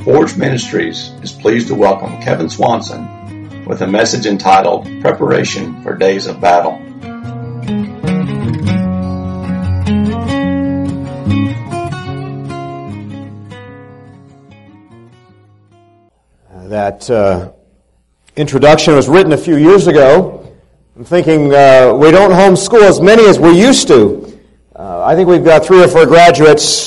Forge Ministries is pleased to welcome Kevin Swanson with a message entitled Preparation for Days of Battle. That introduction was written a few years ago. I'm thinking we don't homeschool as many as we used to. I think we've got 3 or 4 graduates,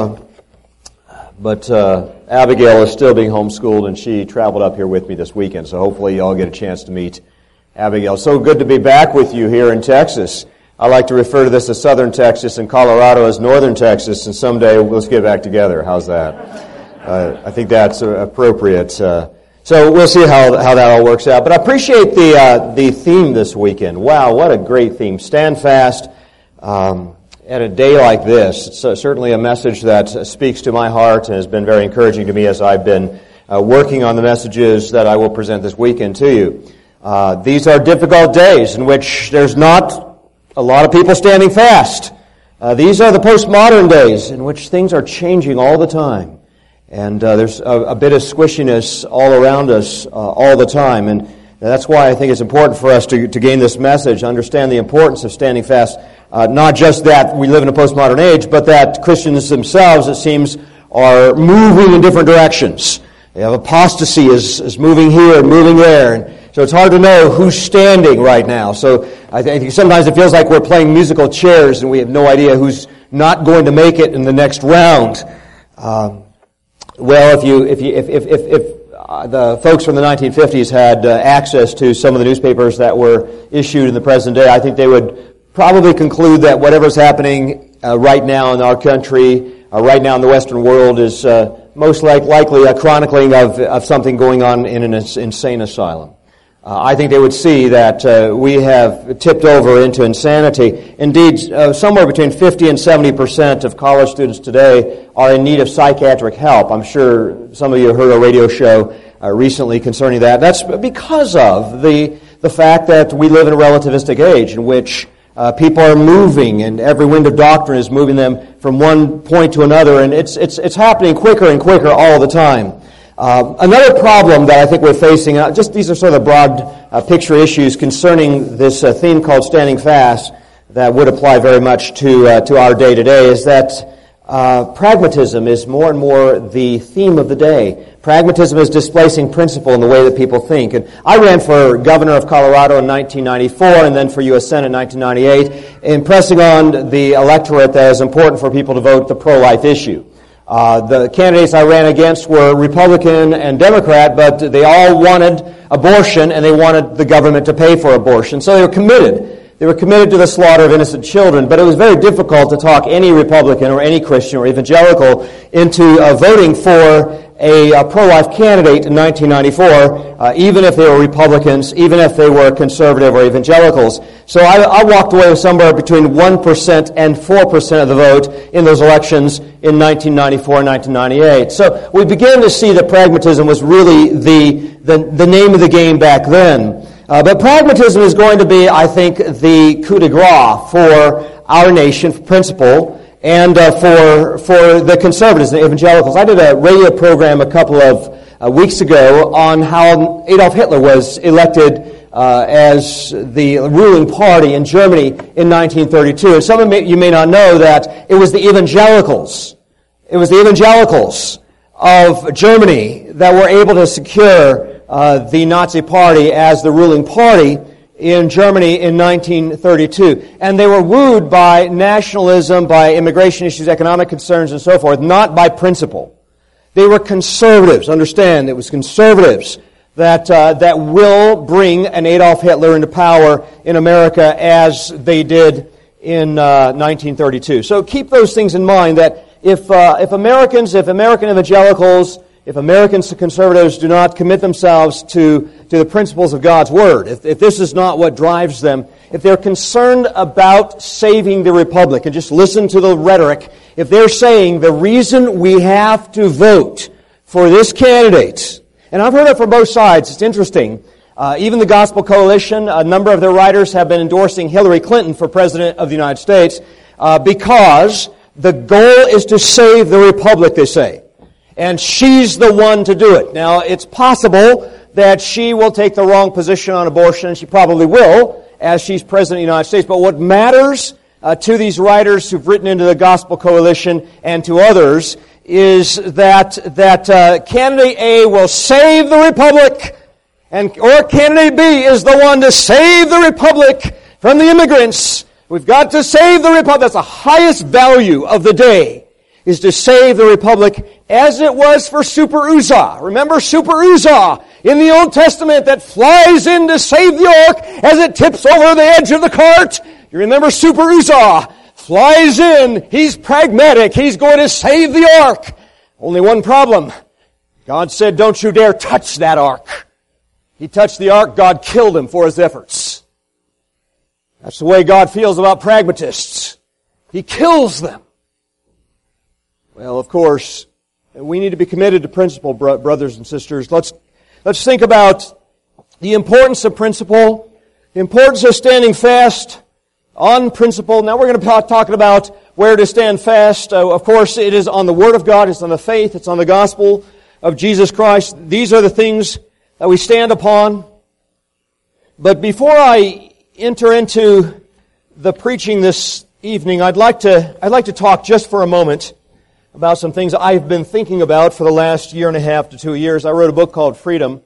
but Abigail is still being homeschooled, and she traveled up here with me this weekend, so hopefully you all get a chance to meet Abigail. So good to be back with you here in Texas. I like to refer to this as Southern Texas and Colorado as Northern Texas, and someday let's get back together. How's that? I think that's appropriate. So we'll see how that all works out. But I appreciate the theme this weekend. Wow, what a great theme. Stand fast at a day like this. It's certainly a message that speaks to my heart and has been very encouraging to me as I've been working on the messages that I will present this weekend to you. These are difficult days in which there's not a lot of people standing fast. These are the postmodern days in which things are changing all the time. And there's a bit of squishiness all around us all the time. And that's why I think it's important for us to gain this message, understand the importance of standing fast. Not just that we live in a postmodern age, but that Christians themselves, it seems, are moving in different directions. They have apostasy is moving here and moving there. And so it's hard to know who's standing right now. So I think sometimes it feels like we're playing musical chairs and we have no idea who's not going to make it in the next round. Well, if the folks from the 1950s had access to some of the newspapers that were issued in the present day, I think they would probably conclude that whatever's happening right now in our country, right now in the Western world, is most likely a chronicling of something going on in an insane asylum. I think they would see that we have tipped over into insanity. Indeed, somewhere between 50 and 70% of college students today are in need of psychiatric help. I'm sure some of you heard a radio show recently concerning that. That's because of the fact that we live in a relativistic age in which people are moving, and every wind of doctrine is moving them from one point to another, and it's happening quicker and quicker all the time. Another problem that I think we're facing, just these are sort of the broad picture issues concerning this theme called standing fast that would apply very much to our day today, is that pragmatism is more and more the theme of the day. Pragmatism is displacing principle in the way that people think. And I ran for governor of Colorado in 1994 and then for U.S. Senate in 1998, impressing on the electorate that it's important for people to vote the pro-life issue. The candidates I ran against were Republican and Democrat, but they all wanted abortion and they wanted the government to pay for abortion. So they were committed. They were committed to the slaughter of innocent children, but it was very difficult to talk any Republican or any Christian or evangelical into voting for a pro-life candidate in 1994, even if they were Republicans, even if they were conservative or evangelicals. So I walked away with somewhere between 1% and 4% of the vote in those elections in 1994 and 1998. So we began to see that pragmatism was really the name of the game back then. But pragmatism is going to be, I think, the coup de grace for our nation, for principle, and for the conservatives, the evangelicals. I did a radio program a couple of weeks ago on how Adolf Hitler was elected as the ruling party in Germany in 1932. And some of you may not know that it was the evangelicals. It was the evangelicals of Germany that were able to secure the Nazi Party as the ruling party in Germany in 1932. And they were wooed by nationalism, by immigration issues, economic concerns, and so forth, not by principle. They were conservatives. Understand, it was conservatives that will bring an Adolf Hitler into power in America as they did in 1932. So keep those things in mind, that if American evangelicals, if American conservatives do not commit themselves to the principles of God's Word, if this is not what drives them, if they're concerned about saving the republic, and just listen to the rhetoric, if they're saying the reason we have to vote for this candidate, and I've heard it from both sides, it's interesting, even the Gospel Coalition, a number of their writers have been endorsing Hillary Clinton for President of the United States because the goal is to save the republic, they say. and she's the one to do it. Now, it's possible that she will take the wrong position on abortion, and she probably will, as she's President of the United States. But what matters to these writers who've written into the Gospel Coalition and to others is that candidate A will save the Republic, or candidate B is the one to save the Republic from the immigrants. We've got to save the Republic. That's the highest value of the day, is to save the Republic, as it was for Super Uzzah. Remember Super Uzzah in the Old Testament that flies in to save the ark as it tips over the edge of the cart? You remember Super Uzzah flies in. He's pragmatic. He's going to save the ark. Only one problem. God said, don't you dare touch that ark. He touched the ark, God killed him for his efforts. That's the way God feels about pragmatists. He kills them. Well, of course, we need to be committed to principle, brothers and sisters. Let's think about the importance of principle, the importance of standing fast on principle. Now we're going to be talking about where to stand fast. Of course, it is on the Word of God, it's on the faith, it's on the gospel of Jesus Christ. These are the things that we stand upon. But before I enter into the preaching this evening, I'd like to talk just for a moment about some things I've been thinking about for the last year and a half to 2 years. I wrote a book called Freedom,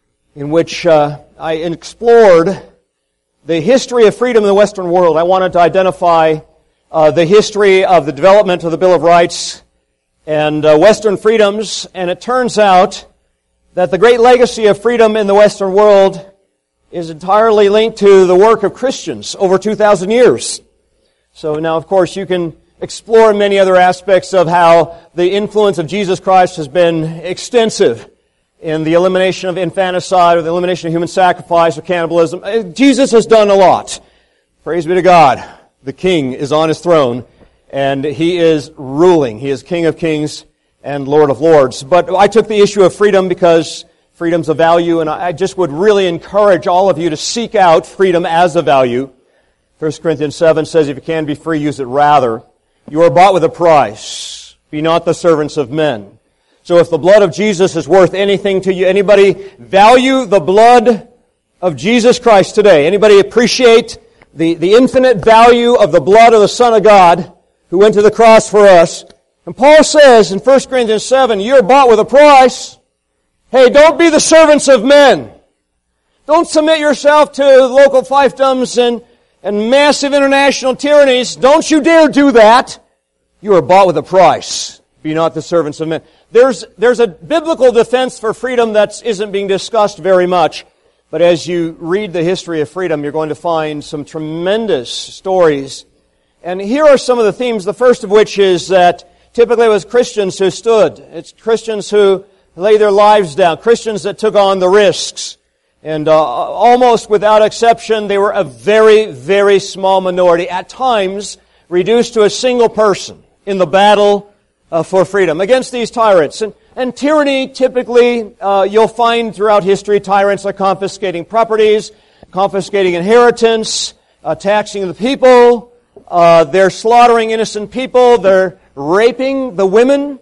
in which I explored the history of freedom in the Western world. I wanted to identify the history of the development of the Bill of Rights and Western freedoms, and it turns out that the great legacy of freedom in the Western world is entirely linked to the work of Christians over 2,000 years. So now, of course, you can explore many other aspects of how the influence of Jesus Christ has been extensive in the elimination of infanticide or the elimination of human sacrifice or cannibalism. Jesus has done a lot. Praise be to God. The King is on His throne, and He is ruling. He is King of kings and Lord of lords. But I took the issue of freedom because freedom's a value, and I just would really encourage all of you to seek out freedom as a value. 1 Corinthians 7 says, if you can be free, use it rather. You are bought with a price. Be not the servants of men. So if the blood of Jesus is worth anything to you, anybody value the blood of Jesus Christ today? Anybody appreciate the infinite value of the blood of the Son of God who went to the cross for us? And Paul says in 1 Corinthians 7, you're bought with a price. Hey, don't be the servants of men. Don't submit yourself to local fiefdoms and massive international tyrannies. Don't you dare do that. You are bought with a price. Be not the servants of men. There's a biblical defense for freedom that isn't being discussed very much. But as you read the history of freedom, you're going to find some tremendous stories. And here are some of the themes, the first of which is that typically it was Christians who stood. It's Christians who laid their lives down, Christians that took on the risks. And almost without exception, they were a very, very small minority, at times reduced to a single person in the battle for freedom against these tyrants. And tyranny, typically, you'll find throughout history, tyrants are confiscating properties, confiscating inheritance, taxing the people, they're slaughtering innocent people, they're raping the women,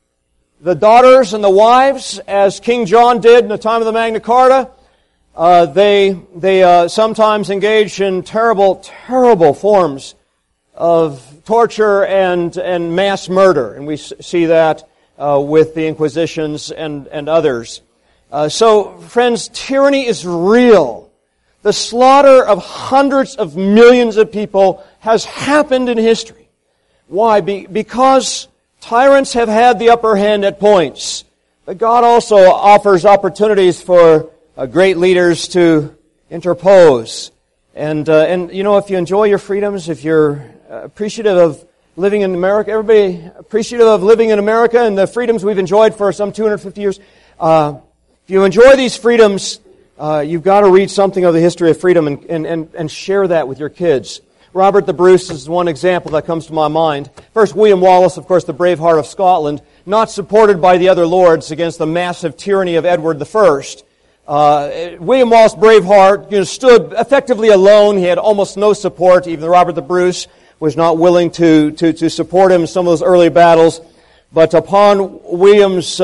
the daughters and the wives, as King John did in the time of the Magna Carta. They sometimes engage in terrible, terrible forms of torture and mass murder, and we see that with the Inquisitions and others. So, friends, tyranny is real. The slaughter of hundreds of millions of people has happened in history. Why? Because tyrants have had the upper hand at points. But God also offers opportunities for great leaders to interpose. And you know, if you enjoy your freedoms, if you're appreciative of living in America, everybody appreciative of living in America and the freedoms we've enjoyed for some 250 years, if you enjoy these freedoms, you've got to read something of the history of freedom and share that with your kids. Robert the Bruce is one example that comes to my mind. First, William Wallace, of course, the brave heart of Scotland, not supported by the other lords against the massive tyranny of Edward I. William Wallace, Braveheart, stood effectively alone. He had almost no support. Even Robert the Bruce was not willing to support him in some of those early battles. But upon William's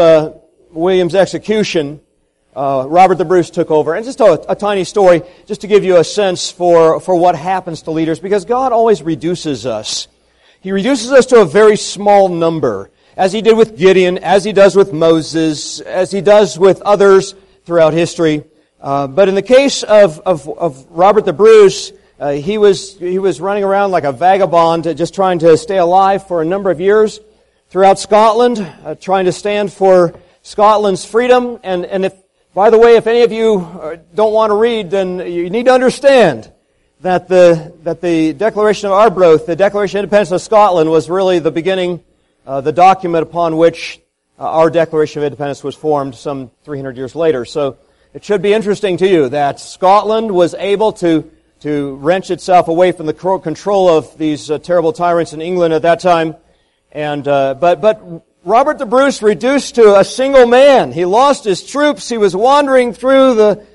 execution, Robert the Bruce took over. And just a tiny story, just to give you a sense for what happens to leaders, because God always reduces us. He reduces us to a very small number, as He did with Gideon, as He does with Moses, as He does with others throughout history. But in the case of Robert the Bruce, he was running around like a vagabond, just trying to stay alive for a number of years throughout Scotland, trying to stand for Scotland's freedom. And if, by the way, if any of you don't want to read, then you need to understand that the Declaration of Arbroath, the Declaration of Independence of Scotland, was really the beginning, the document upon which our Declaration of Independence was formed some 300 years later. So it should be interesting to you that Scotland was able to wrench itself away from the control of these terrible tyrants in England at that time. And but Robert the Bruce reduced to a single man. He lost his troops. He was wandering through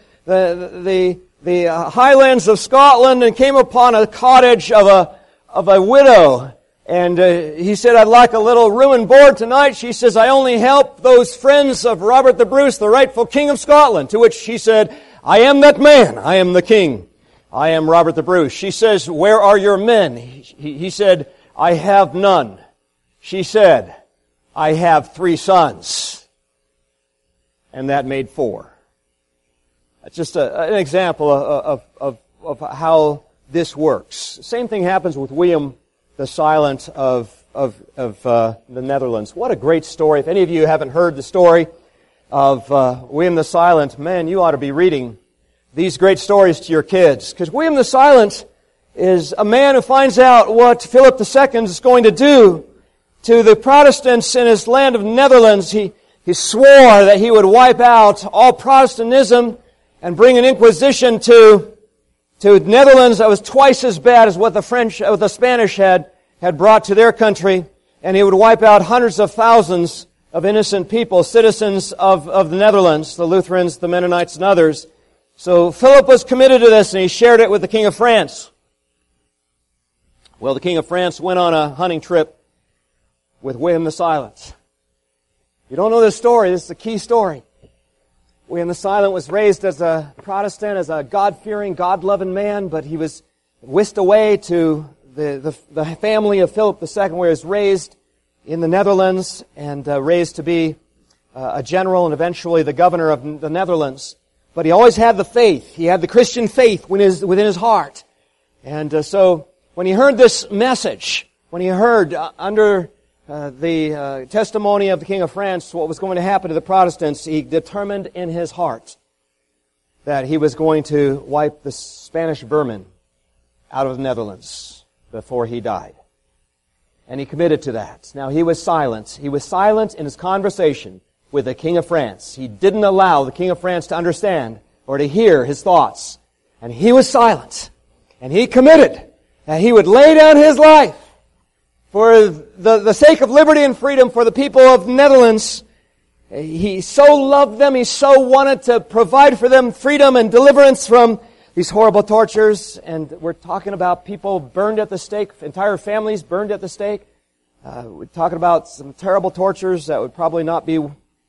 the highlands of Scotland and came upon a cottage of a widow. And he said, "I'd like a little room and board tonight." She says, "I only help those friends of Robert the Bruce, the rightful King of Scotland." To which he said, "I am that man. I am the king. I am Robert the Bruce." She says, "Where are your men?" He said, "I have none." She said, "I have 3 sons." And that made 4. That's just an example of how this works. Same thing happens with William the Silent of the Netherlands. What a great story. If any of you haven't heard the story of William the Silent, man, you ought to be reading these great stories to your kids. Because William the Silent is a man who finds out what Philip II is going to do to the Protestants in his land of Netherlands. He swore that he would wipe out all Protestantism and bring an inquisition to Netherlands that was twice as bad as what the Spanish had brought to their country, and he would wipe out hundreds of thousands of innocent people, citizens of the Netherlands, the Lutherans, the Mennonites, and others. So Philip was committed to this, and he shared it with the King of France. Well, the King of France went on a hunting trip with William the Silent. You don't know this story, this is a key story. William the Silent was raised as a Protestant, as a God-fearing, God-loving man, but he was whisked away to the family of Philip II, where he was raised in the Netherlands and raised to be a general and eventually the governor of the Netherlands. But he always had the faith. He had the Christian faith within his heart. And so when he heard this message, when he heard under the testimony of the King of France what was going to happen to the Protestants, he determined in his heart that he was going to wipe the Spanish vermin out of the Netherlands before he died. And he committed to that. Now, he was silent. He was silent in his conversation with the King of France. He didn't allow the King of France to understand or to hear his thoughts. And he was silent. And he committed that he would lay down his life for the sake of liberty and freedom for the people of the Netherlands. He so loved them, he so wanted to provide for them freedom and deliverance from these horrible tortures. And we're talking about people burned at the stake, entire families burned at the stake. We're talking about some terrible tortures that would probably not be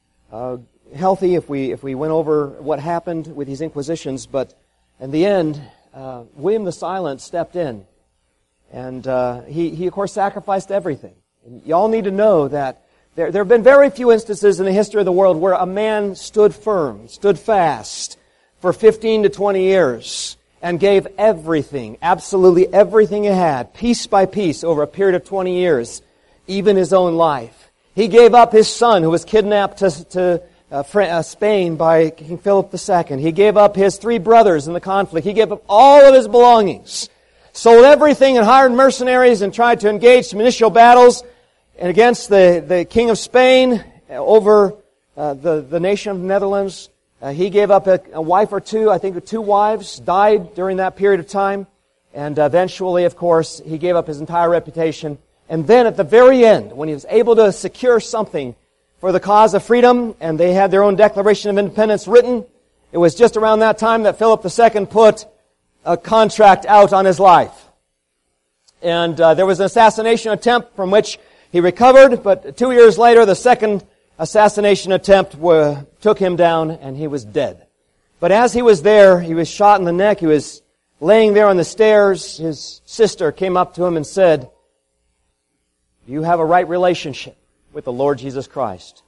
healthy if we went over what happened with these inquisitions. But in the end, William the Silent stepped in. And he of course sacrificed everything. And you all need to know that there have been very few instances in the history of the world where a man stood firm, stood fast for 15 to 20 years and gave everything, absolutely everything he had, piece by piece over a period of 20 years, even his own life. He gave up his son who was kidnapped to Spain by King Philip II. He gave up his 3 brothers in the conflict. He gave up all of his belongings. Sold everything and hired mercenaries and tried to engage some initial battles and against the King of Spain over the nation of the Netherlands. He gave up a wife or 2, I think 2 wives, died during that period of time. And eventually, of course, he gave up his entire reputation. And then at the very end, when he was able to secure something for the cause of freedom, and they had their own Declaration of Independence written, it was just around that time that Philip II put a contract out on his life. And there was an assassination attempt from which He recovered, but 2 years later, the second assassination attempt took him down, and he was dead. But as he was there, he was shot in the neck. He was laying there on the stairs. His sister came up to him and said, "Do you have a right relationship with the Lord Jesus Christ?"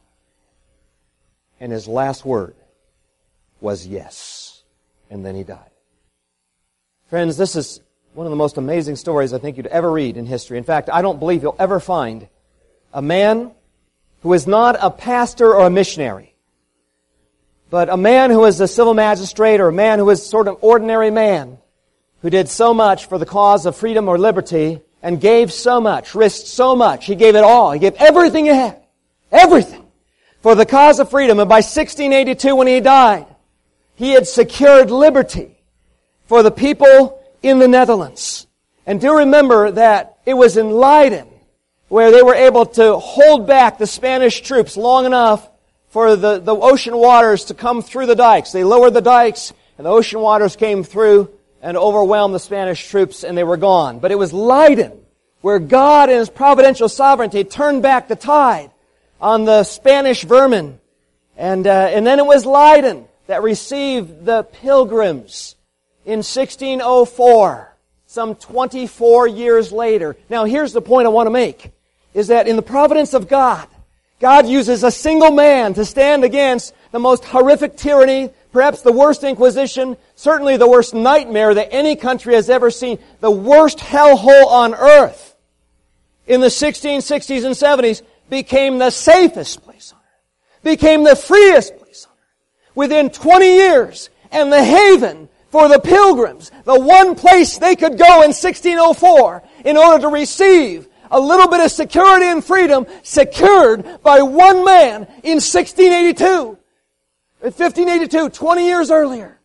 And his last word was yes. And then he died. Friends, this is one of the most amazing stories I think you'd ever read in history. In fact, I don't believe you'll ever find a man who is not a pastor or a missionary, but a man who is a civil magistrate or a man who is sort of ordinary man who did so much for the cause of freedom or liberty and gave so much, risked so much. He gave it all. He gave everything he had. Everything. For the cause of freedom. And by 1682 when he died, he had secured liberty for the people in the Netherlands. And do remember that it was in Leiden where they were able to hold back the Spanish troops long enough for the ocean waters to come through the dikes. They lowered the dikes and the ocean waters came through and overwhelmed the Spanish troops and they were gone. But it was Leiden where God in His providential sovereignty turned back the tide on the Spanish vermin. And then it was Leiden that received the pilgrims in 1604, some 24 years later. Now here's the point I want to make, is that in the providence of God, God uses a single man to stand against the most horrific tyranny, perhaps the worst Inquisition, certainly the worst nightmare that any country has ever seen, the worst hellhole on earth in the 1660s and 70s became the safest place on earth, became the freest place on earth within 20 years, and the haven for the pilgrims, the one place they could go in 1604 in order to receive a little bit of security and freedom secured by one man in 1582, 20 years earlier.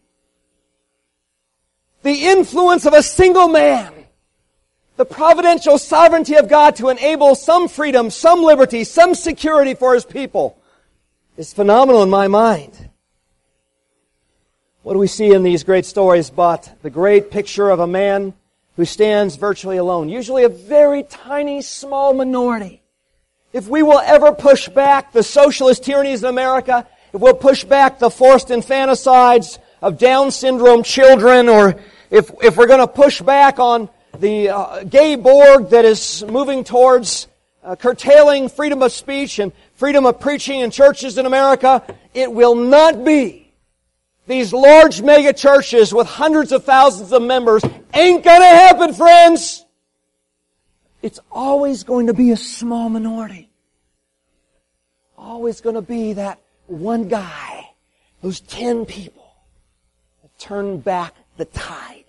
The influence of a single man, the providential sovereignty of God to enable some freedom, some liberty, some security for His people is phenomenal in my mind. What do we see in these great stories but the great picture of a man who stands virtually alone, usually a very tiny, small minority. If we will ever push back the socialist tyrannies in America, if we'll push back the forced infanticides of Down syndrome children, or if we're going to push back on the gay Borg that is moving towards curtailing freedom of speech and freedom of preaching in churches in America, it will not be these large mega churches with hundreds of thousands of members. Ain't gonna happen, friends. It's always going to be a small minority. Always going to be that one guy, those 10 people that turn back the tide.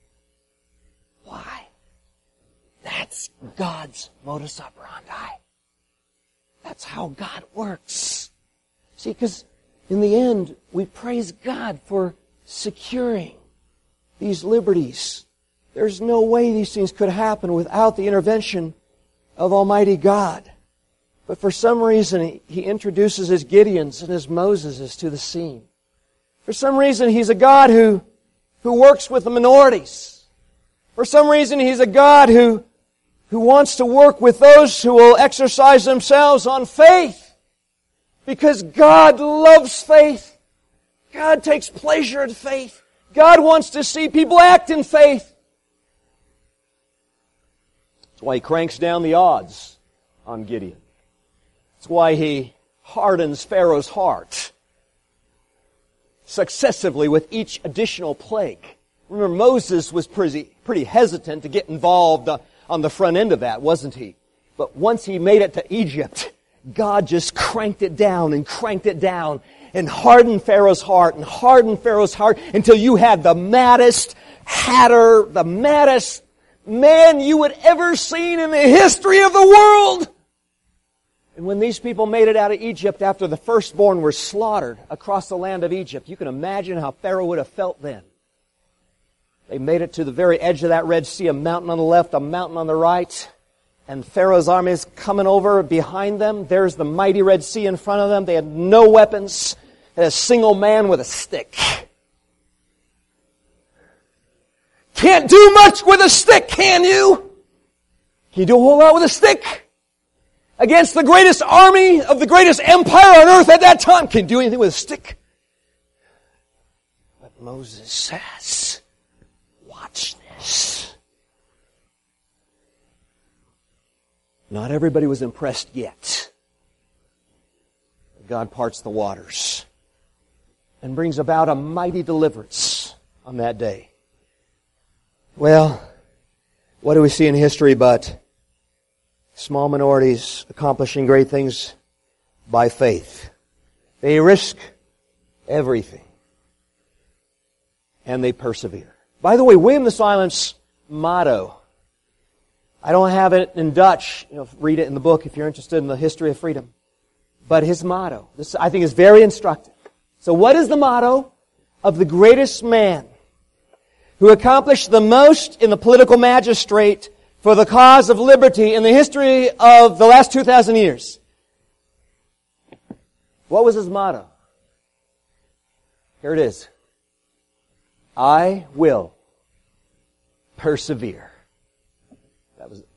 Why? That's God's modus operandi. That's how God works. See, because in the end, we praise God for securing these liberties. There's no way these things could happen without the intervention of Almighty God. But for some reason, He introduces His Gideons and His Moseses to the scene. For some reason, He's a God who works with the minorities. For some reason, He's a God who wants to work with those who will exercise themselves on faith. Because God loves faith. God takes pleasure in faith. God wants to see people act in faith. That's why He cranks down the odds on Gideon. That's why He hardens Pharaoh's heart successively with each additional plague. Remember, Moses was pretty hesitant to get involved on the front end of that, wasn't he? But once he made it to Egypt, God just cranked it down and hardened Pharaoh's heart until you had the maddest hatter, the maddest man you had ever seen in the history of the world. And when these people made it out of Egypt after the firstborn were slaughtered across the land of Egypt, you can imagine how Pharaoh would have felt then. They made it to the very edge of that Red Sea, a mountain on the left, a mountain on the right. And Pharaoh's army is coming over behind them. There's the mighty Red Sea in front of them. They had no weapons. They had a single man with a stick. Can't do much with a stick, can you? Can you do a whole lot with a stick? against the greatest army of the greatest empire on earth at that time. Can do anything with a stick. But Moses says, watch this. Not everybody was impressed yet. God parts the waters and brings about a mighty deliverance on that day. Well, what do we see in history but small minorities accomplishing great things by faith? They risk everything. And they persevere. By the way, William the Silent's motto, I don't have it in Dutch. Read it in the book if you're interested in the history of freedom. But his motto, this I think is very instructive. So what is the motto of the greatest man who accomplished the most in the political magistrate for the cause of liberty in the history of the last 2,000 years? What was his motto? Here it is. I will persevere. That was it.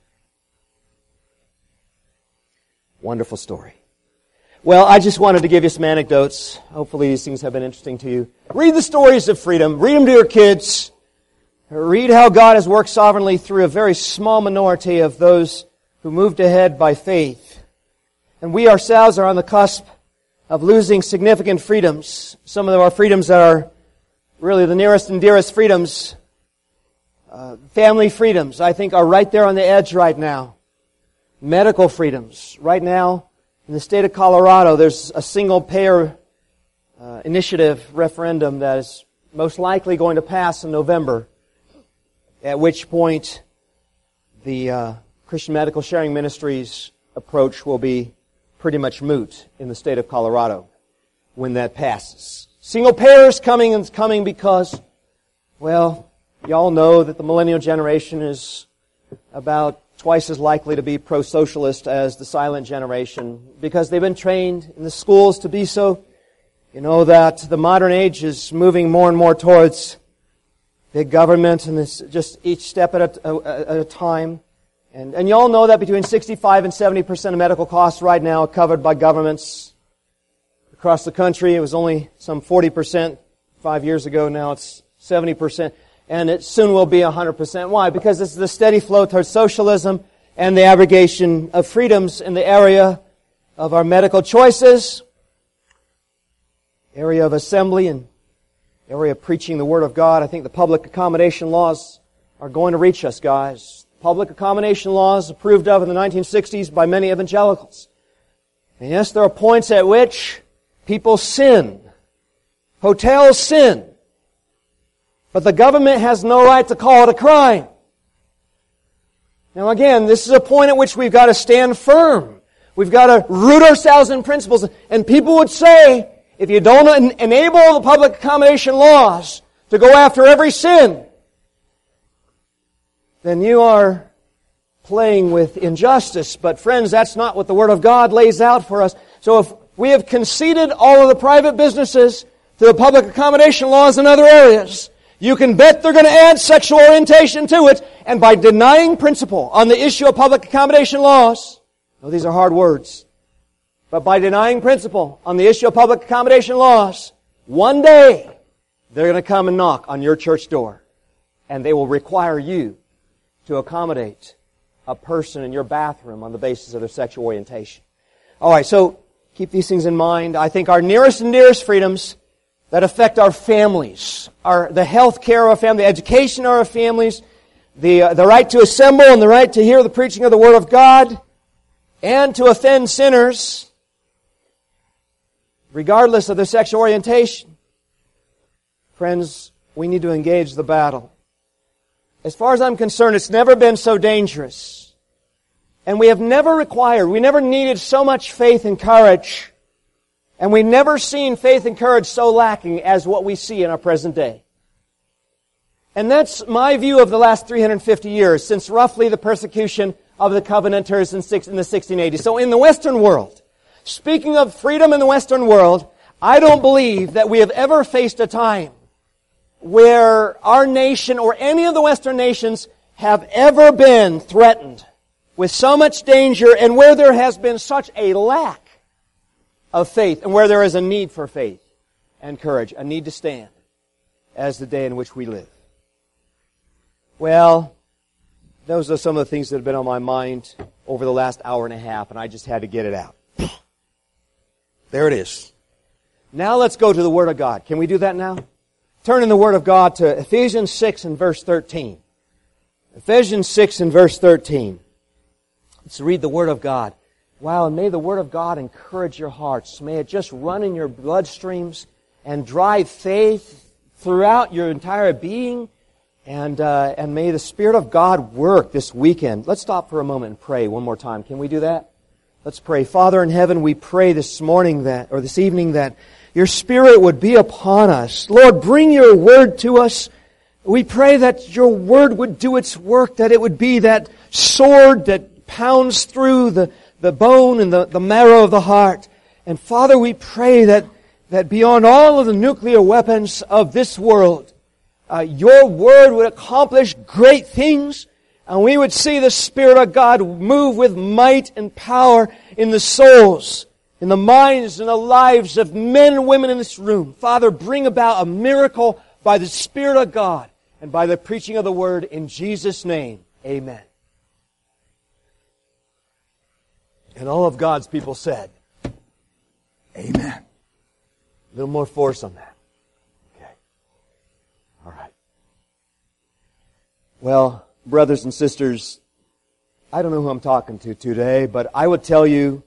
Wonderful story. Well, I just wanted to give you some anecdotes. Hopefully these things have been interesting to you. Read the stories of freedom. Read them to your kids. Read how God has worked sovereignly through a very small minority of those who moved ahead by faith. And we ourselves are on the cusp of losing significant freedoms. Some of our freedoms that are really the nearest and dearest freedoms, family freedoms, I think are right there on the edge right now. Medical freedoms. Right now, in the state of Colorado, there's a single-payer initiative referendum that is most likely going to pass in November, at which point the Christian Medical Sharing Ministries approach will be pretty much moot in the state of Colorado when that passes. Single-payer is coming because, well, y'all know that the millennial generation is about twice as likely to be pro-socialist as the silent generation because they've been trained in the schools to be so. You know that the modern age is moving more and more towards big government, and it's just each step at a time. And you all know that between 65 and 70% of medical costs right now are covered by governments across the country. It was only some 40% 5 years ago. Now it's 70%. And it soon will be 100%. Why? Because it's the steady flow towards socialism and the abrogation of freedoms in the area of our medical choices, area of assembly, and area of preaching the Word of God. I think the public accommodation laws are going to reach us, guys. Public accommodation laws approved of in the 1960s by many evangelicals. And yes, there are points at which people sin. Hotels sin. But the government has no right to call it a crime. Now again, this is a point at which we've got to stand firm. We've got to root ourselves in principles. And people would say, if you don't enable the public accommodation laws to go after every sin, then you are playing with injustice. But friends, that's not what the Word of God lays out for us. So if we have conceded all of the private businesses to the public accommodation laws in other areas, you can bet they're going to add sexual orientation to it. And by denying principle on the issue of public accommodation laws, these are hard words, but by denying principle on the issue of public accommodation laws, one day they're going to come and knock on your church door. And they will require you to accommodate a person in your bathroom on the basis of their sexual orientation. All right, so keep these things in mind. I think our nearest and dearest freedoms that affect our families, the health care of our family, the education of our families, the right to assemble and the right to hear the preaching of the Word of God, and to offend sinners, regardless of their sexual orientation. Friends, we need to engage the battle. As far as I'm concerned, it's never been so dangerous. And we never needed so much faith and courage. And we've never seen faith and courage so lacking as what we see in our present day. And that's my view of the last 350 years, since roughly the persecution of the Covenanters in the 1680s. So in the Western world, speaking of freedom in the Western world, I don't believe that we have ever faced a time where our nation or any of the Western nations have ever been threatened with so much danger, and where there has been such a lack of faith, and where there is a need for faith and courage, a need to stand, as the day in which we live. Well, those are some of the things that have been on my mind over the last hour and a half, and I just had to get it out. There it is. Now let's go to the Word of God. Can we do that now? Turn in the Word of God to Ephesians 6 and verse 13. Ephesians 6 and verse 13. Let's read the Word of God. Wow, and may the Word of God encourage your hearts. May it just run in your bloodstreams and drive faith throughout your entire being. And may the Spirit of God work this weekend. Let's stop for a moment and pray one more time. Can we do that? Let's pray. Father in heaven, we pray this evening that your Spirit would be upon us. Lord, bring your Word to us. We pray that your Word would do its work, that it would be that sword that pounds through the bone and the marrow of the heart. And Father, we pray that beyond all of the nuclear weapons of this world, your Word would accomplish great things, and we would see the Spirit of God move with might and power in the souls, in the minds and the lives of men and women in this room. Father, bring about a miracle by the Spirit of God and by the preaching of the Word in Jesus' name. Amen. And all of God's people said, Amen. A little more force on that. Okay. All right. Well, brothers and sisters, I don't know who I'm talking to today, but I would tell you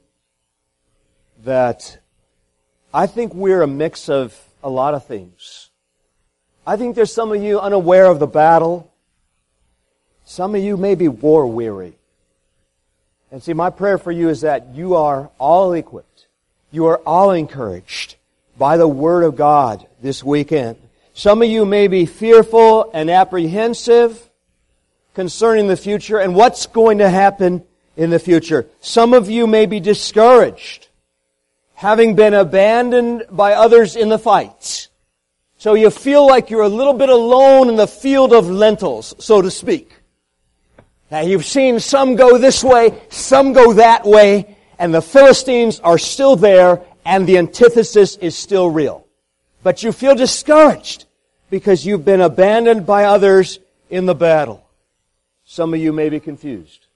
that I think we're a mix of a lot of things. I think there's some of you unaware of the battle. Some of you may be war-weary. And see, my prayer for you is that you are all equipped. You are all encouraged by the Word of God this weekend. Some of you may be fearful and apprehensive concerning the future and what's going to happen in the future. Some of you may be discouraged, having been abandoned by others in the fight. So you feel like you're a little bit alone in the field of lentils, so to speak. Now you've seen some go this way, some go that way, and the Philistines are still there, and the antithesis is still real. But you feel discouraged because you've been abandoned by others in the battle. Some of you may be confused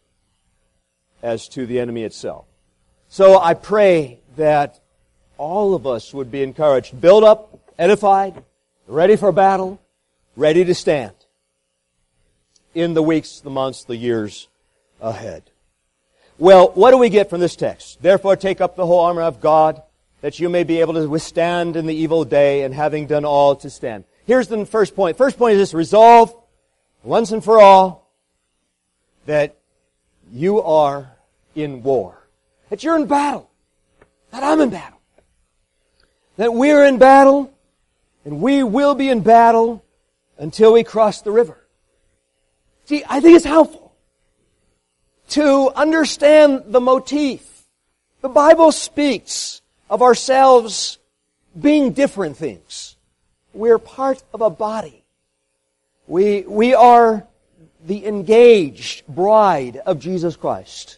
as to the enemy itself. So I pray that all of us would be encouraged, built up, edified, ready for battle, ready to stand in the weeks, the months, the years ahead. Well, what do we get from this text? Therefore, take up the whole armor of God, that you may be able to withstand in the evil day, and having done all to stand. Here's the first point. First point is this: resolve, once and for all, that you are in war. That you're in battle. That I'm in battle. That we're in battle, and we will be in battle until we cross the river. See, I think it's helpful to understand the motif. The Bible speaks of ourselves being different things. We're part of a body. We are the engaged bride of Jesus Christ.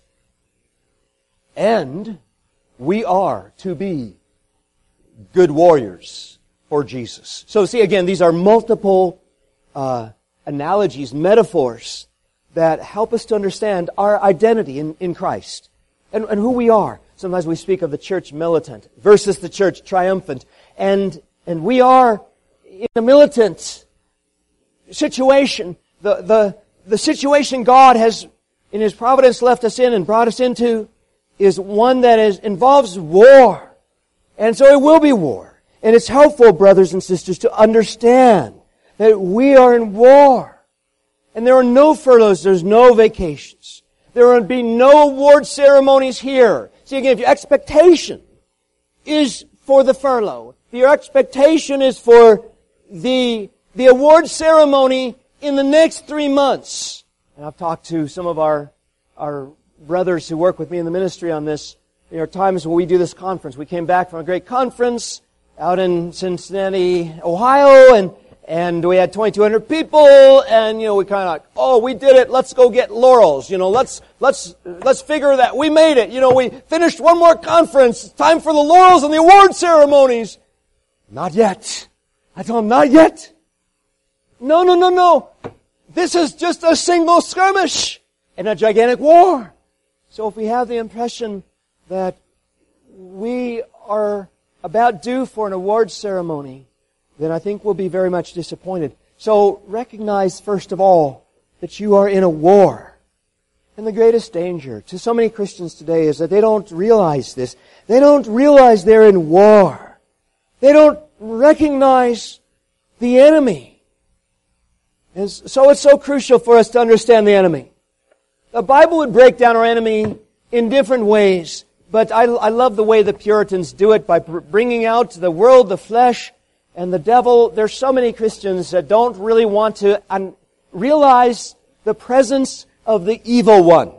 And we are to be good warriors for Jesus. So see, again, these are multiple analogies, metaphors that help us to understand our identity in Christ and who we are. Sometimes we speak of the church militant versus the church triumphant. And we are in a militant situation. The situation God has, in His providence, left us in and brought us into is one that involves war. And so it will be war. And it's helpful, brothers and sisters, to understand that we are in war. And there are no furloughs, there's no vacations. There will be no award ceremonies here. See, again, if your expectation is for the furlough, if your expectation is for the award ceremony in the next 3 months, and I've talked to some of our brothers who work with me in the ministry on this. There are times when we do this conference. We came back from a great conference out in Cincinnati, Ohio, And we had 2,200 people, and we kind of like, oh, we did it. Let's go get laurels. Let's figure that we made it. We finished one more conference. It's time for the laurels and the award ceremonies. Not yet. I told him, not yet. No. This is just a single skirmish in a gigantic war. So if we have the impression that we are about due for an award ceremony, then I think we'll be very much disappointed. So recognize, first of all, that you are in a war. And the greatest danger to so many Christians today is that they don't realize this. They don't realize they're in war. They don't recognize the enemy. And so it's so crucial for us to understand the enemy. The Bible would break down our enemy in different ways, but I love the way the Puritans do it by bringing out the world, the flesh, and the devil. There's so many Christians that don't really want to realize the presence of the evil one.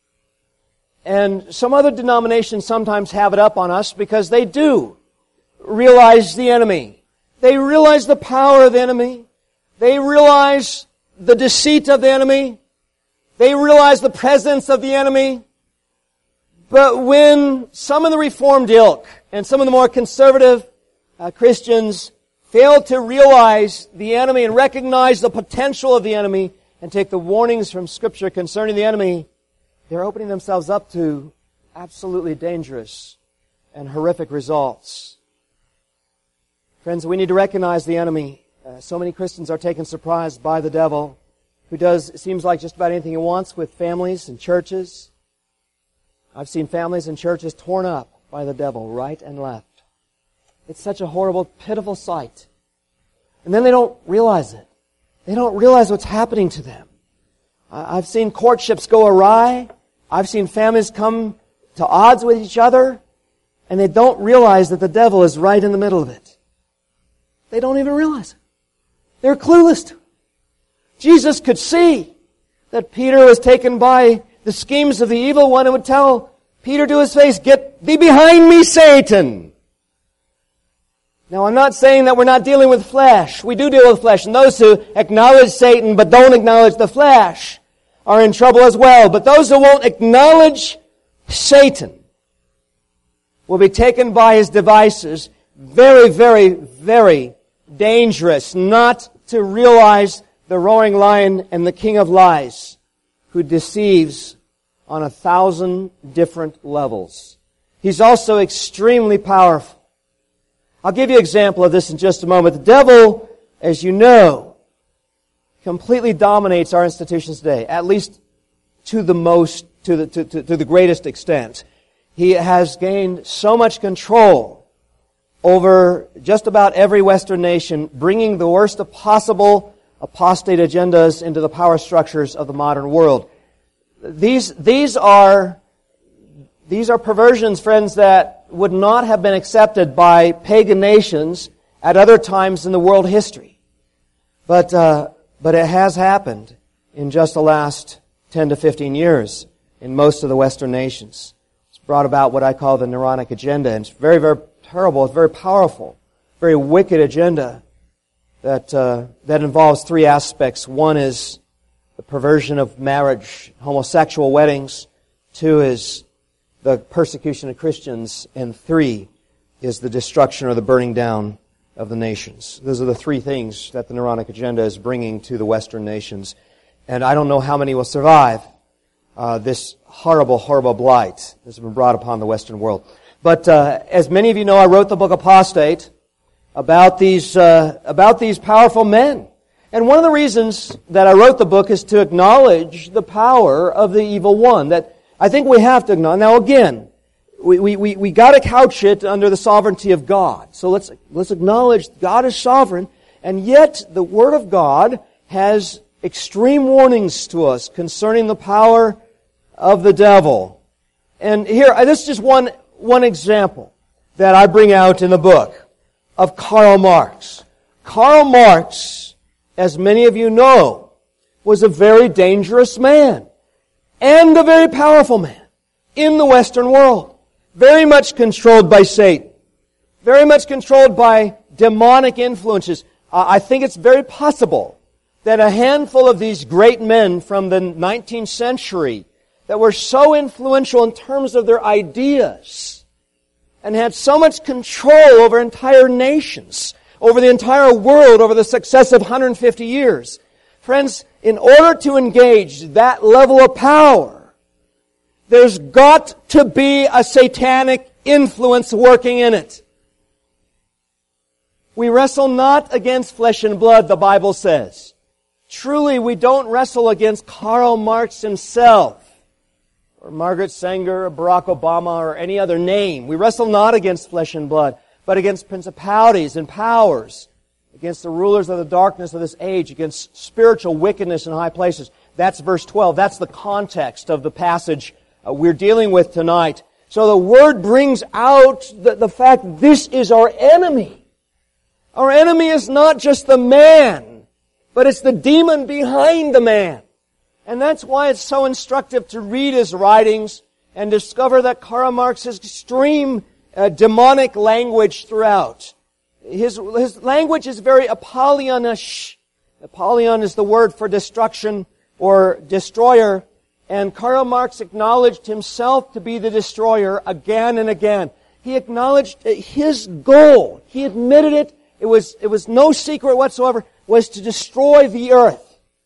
And some other denominations sometimes have it up on us because they do realize the enemy. They realize the power of the enemy. They realize the deceit of the enemy. They realize the presence of the enemy. But when some of the Reformed ilk and some of the more conservative Christians fail to realize the enemy and recognize the potential of the enemy and take the warnings from Scripture concerning the enemy, they're opening themselves up to absolutely dangerous and horrific results. Friends, we need to recognize the enemy. So many Christians are taken surprised by the devil, who does, it seems like, just about anything he wants with families and churches. I've seen families and churches torn up by the devil, right and left. It's such a horrible, pitiful sight. And then they don't realize it. They don't realize what's happening to them. I've seen courtships go awry. I've seen families come to odds with each other, and they don't realize that the devil is right in the middle of it. They don't even realize it. They're clueless to it. Jesus could see that Peter was taken by the schemes of the evil one and would tell Peter to his face, "Get thee behind me, Satan." Now, I'm not saying that we're not dealing with flesh. We do deal with flesh. And those who acknowledge Satan but don't acknowledge the flesh are in trouble as well. But those who won't acknowledge Satan will be taken by his devices. Very, very, very dangerous not to realize the roaring lion and the king of lies who deceives on 1,000 different levels. He's also extremely powerful. I'll give you an example of this in just a moment. The devil, as you know, completely dominates our institutions today, at least to the greatest extent. He has gained so much control over just about every Western nation, bringing the worst of possible apostate agendas into the power structures of the modern world. These are perversions, friends, that would not have been accepted by pagan nations at other times in the world history. But it has happened in just the last 10 to 15 years in most of the Western nations. It's brought about what I call the Neronic agenda, and it's very, very terrible. It's very powerful, very wicked agenda that involves three aspects. One is the perversion of marriage, homosexual weddings. Two is the persecution of Christians. And three is the destruction or the burning down of the nations. Those are the three things that the Neronic agenda is bringing to the Western nations. And I don't know how many will survive this horrible, horrible blight that has been brought upon the Western world. But as many of you know, I wrote the book Apostate about these powerful men. And one of the reasons that I wrote the book is to acknowledge the power of the evil one. That I think we have to acknowledge. Now again, we got to couch it under the sovereignty of God. So let's acknowledge God is sovereign, and yet the Word of God has extreme warnings to us concerning the power of the devil. And here, this is just one example that I bring out in the book of Karl Marx. Karl Marx, as many of you know, was a very dangerous man and a very powerful man in the Western world. Very much controlled by Satan. Very much controlled by demonic influences. I think it's very possible that a handful of these great men from the 19th century that were so influential in terms of their ideas and had so much control over entire nations, over the entire world, over the successive 150 years. Friends, in order to engage that level of power, there's got to be a satanic influence working in it. We wrestle not against flesh and blood, the Bible says. Truly, we don't wrestle against Karl Marx himself, or Margaret Sanger, or Barack Obama, or any other name. We wrestle not against flesh and blood, but against principalities and powers, against the rulers of the darkness of this age, against spiritual wickedness in high places. That's verse 12. That's the context of the passage we're dealing with tonight. So the Word brings out the fact this is our enemy. Our enemy is not just the man, but it's the demon behind the man. And that's why it's so instructive to read his writings and discover that Karl Marx has extreme demonic language throughout. His language is very Apollonish. Apollyon is the word for destruction or destroyer. And Karl Marx acknowledged himself to be the destroyer again and again. He acknowledged his goal. He admitted it. It was no secret whatsoever, was to destroy the earth.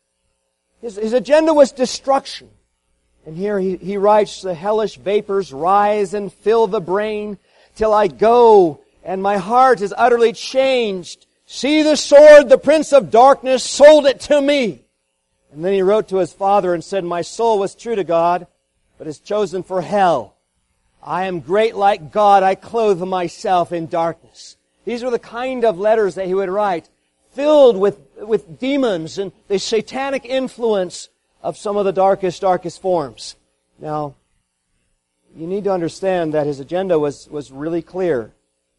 His agenda was destruction. And here he writes, the hellish vapors rise and fill the brain till I go and my heart is utterly changed. See the sword, the prince of darkness sold it to me. And then he wrote to his father and said, my soul was true to God, but is chosen for hell. I am great like God, I clothe myself in darkness. These were the kind of letters that he would write, filled with demons and the satanic influence of some of the darkest forms. Now, you need to understand that his agenda was really clear.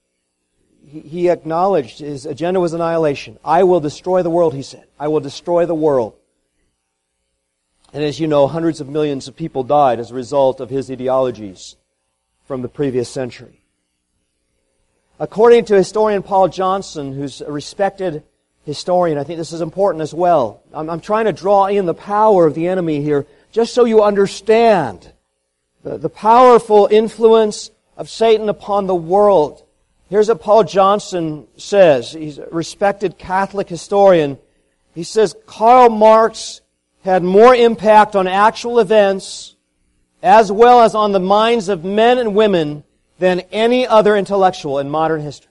He acknowledged his agenda was annihilation. I will destroy the world, he said. I will destroy the world. And as you know, hundreds of millions of people died as a result of his ideologies from the previous century. According to historian Paul Johnson, who's a respected historian, I think this is important as well. I'm trying to draw in the power of the enemy here, just so you understand the powerful influence of Satan upon the world. Here's what Paul Johnson says. He's a respected Catholic historian. He says, Karl Marx had more impact on actual events as well as on the minds of men and women than any other intellectual in modern history.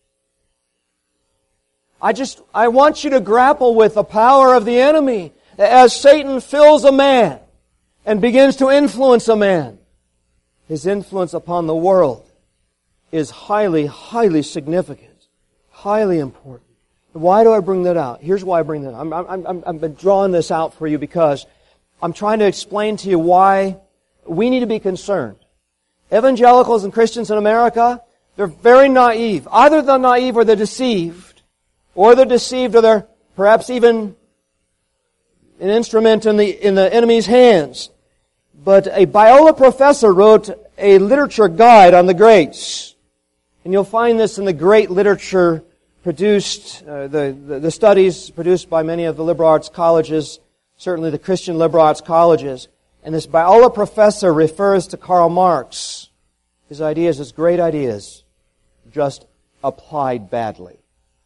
I want you to grapple with the power of the enemy as Satan fills a man and begins to influence a man. His influence upon the world is highly, highly significant, highly important. Why do I bring that out? Here's why I bring that out. I've been drawing this out for you because I'm trying to explain to you why we need to be concerned. Evangelicals and Christians in America, they're very naive. Either they're naive or they're deceived, or they're perhaps even an instrument in the enemy's hands. But a Biola professor wrote a literature guide on the greats. And you'll find this in the great literature produced, the studies produced by many of the liberal arts colleges, certainly the Christian liberal arts colleges. And this Biola professor refers to Karl Marx, his ideas as great ideas, just applied badly.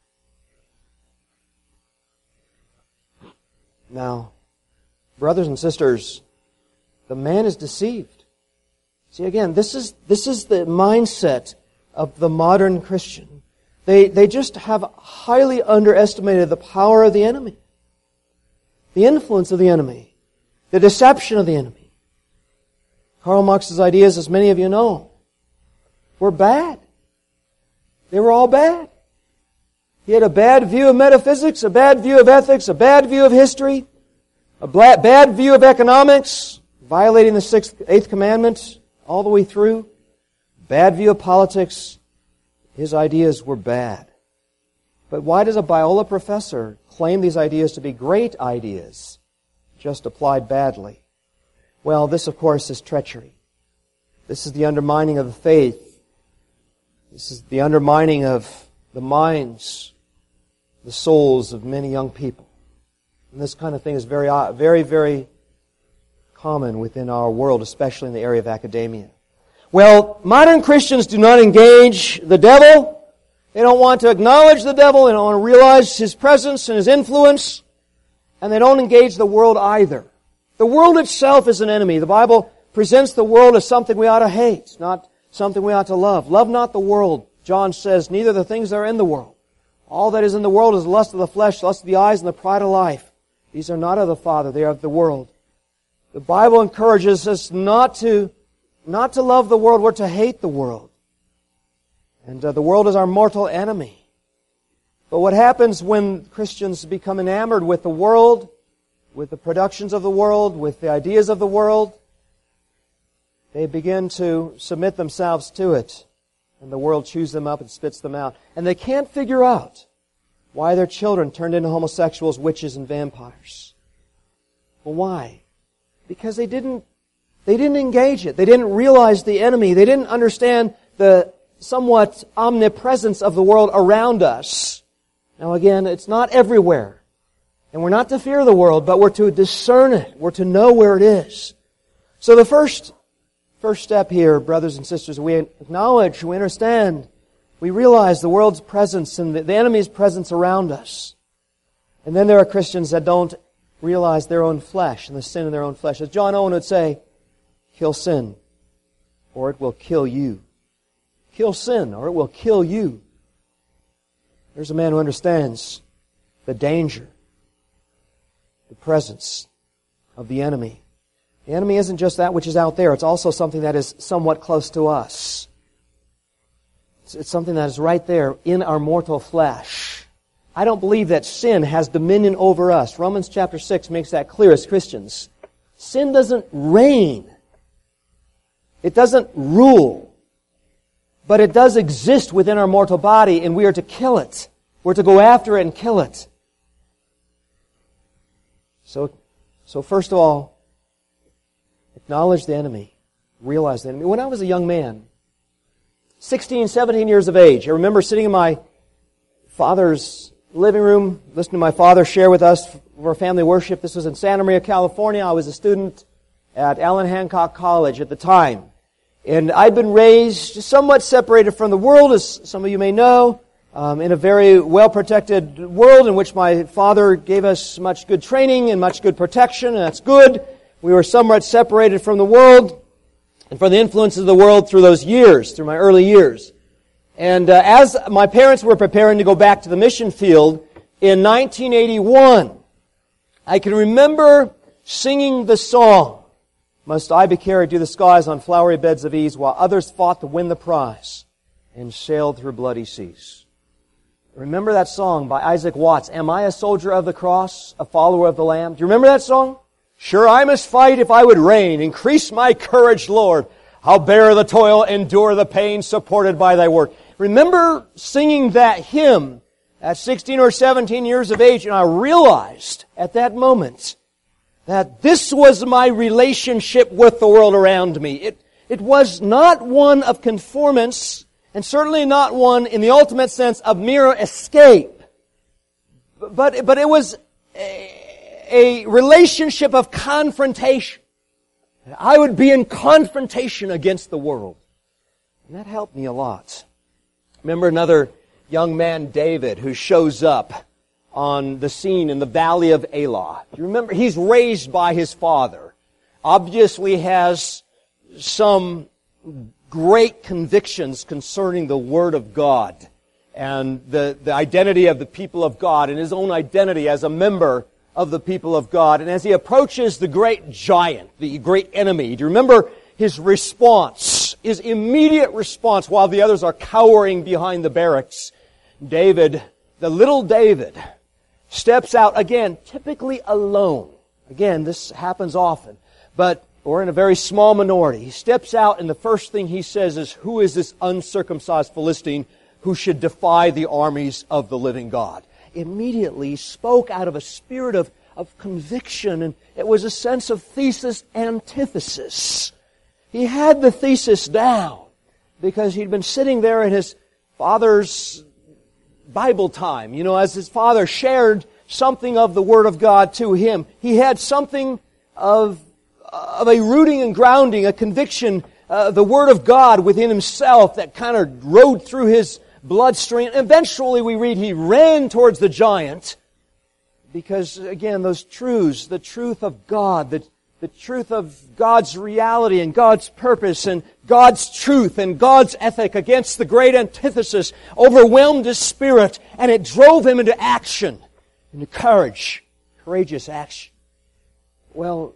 Now, brothers and sisters, the man is deceived. See, again, this is the mindset of the modern Christian. They just have highly underestimated the power of the enemy, the influence of the enemy, the deception of the enemy. Karl Marx's ideas, as many of you know, were bad. They were all bad. He had a bad view of metaphysics, a bad view of ethics, a bad view of history, a bad view of economics, violating the eighth commandment all the way through, bad view of politics. His ideas were bad. But why does a Biola professor claim these ideas to be great ideas, just applied badly? Well, this, of course, is treachery. This is the undermining of the faith. This is the undermining of the minds the souls of many young people. And this kind of thing is very, very, very common within our world, especially in the area of academia. Well, modern Christians do not engage the devil. They don't want to acknowledge the devil. They don't want to realize his presence and his influence. And they don't engage the world either. The world itself is an enemy. The Bible presents the world as something we ought to hate, not something we ought to love. Love not the world, John says, neither the things that are in the world. All that is in the world is the lust of the flesh, lust of the eyes, and the pride of life. These are not of the Father, they are of the world. The Bible encourages us not to love the world, we're to hate the world. And the world is our mortal enemy. But what happens when Christians become enamored with the world, with the productions of the world, with the ideas of the world? They begin to submit themselves to it. And the world chews them up and spits them out. And they can't figure out why their children turned into homosexuals, witches, and vampires. Well, why? Because they didn't engage it. They didn't realize the enemy. They didn't understand the somewhat omnipresence of the world around us. Now again, it's not everywhere. And we're not to fear the world, but we're to discern it. We're to know where it is. So the first step here, brothers and sisters, we acknowledge, we understand, we realize the world's presence and the enemy's presence around us. And then there are Christians that don't realize their own flesh and the sin in their own flesh. As John Owen would say, kill sin, or it will kill you. Kill sin, or it will kill you. There's a man who understands the danger, the presence of the enemy. The enemy isn't just that which is out there. It's also something that is somewhat close to us. It's something that is right there in our mortal flesh. I don't believe that sin has dominion over us. Romans chapter 6 makes that clear as Christians. Sin doesn't reign. It doesn't rule. But it does exist within our mortal body, and we are to kill it. We're to go after it and kill it. So first of all, acknowledge the enemy. Realize the enemy. When I was a young man, 16, 17 years of age, I remember sitting in my father's living room, listening to my father share with us for family worship. This was in Santa Maria, California. I was a student at Allen Hancock College at the time. And I'd been raised somewhat separated from the world, as some of you may know, in a very well-protected world in which my father gave us much good training and much good protection, and that's good. We were somewhat separated from the world and from the influences of the world through those years, through my early years. And as my parents were preparing to go back to the mission field in 1981, I can remember singing the song, "Must I be carried to the skies on flowery beds of ease, while others fought to win the prize and sailed through bloody seas." Remember that song by Isaac Watts, "Am I a soldier of the cross, a follower of the Lamb?" Do you remember that song? "Sure I must fight if I would reign. Increase my courage, Lord. I'll bear the toil, endure the pain, supported by thy word." Remember singing that hymn at 16 or 17 years of age, and I realized at that moment that this was my relationship with the world around me. It was not one of conformance, and certainly not one in the ultimate sense of mere escape. But it was a relationship of confrontation. I would be in confrontation against the world. And that helped me a lot. Remember another young man, David, who shows up on the scene in the Valley of Elah. Do you remember? He's raised by his father. Obviously has some great convictions concerning the Word of God and the identity of the people of God and his own identity as a member of the people of God. And as he approaches the great giant, the great enemy, do you remember his response, his immediate response while the others are cowering behind the barracks? David, the little David, steps out, again, typically alone. Again, this happens often, but we're in a very small minority. He steps out, and the first thing he says is, "Who is this uncircumcised Philistine who should defy the armies of the living God?" Immediately spoke out of a spirit of conviction, and it was a sense of thesis antithesis. He had the thesis down because he'd been sitting there in his father's Bible time. You know, as his father shared something of the Word of God to him, he had something of a rooting and grounding, a conviction, the Word of God within himself that kind of rode through his bloodstream. Eventually we read he ran towards the giant because, again, those truths, the truth of God, the truth of God's reality and God's purpose and God's truth and God's ethic against the great antithesis overwhelmed his spirit, and it drove him into action, into courageous action. Well,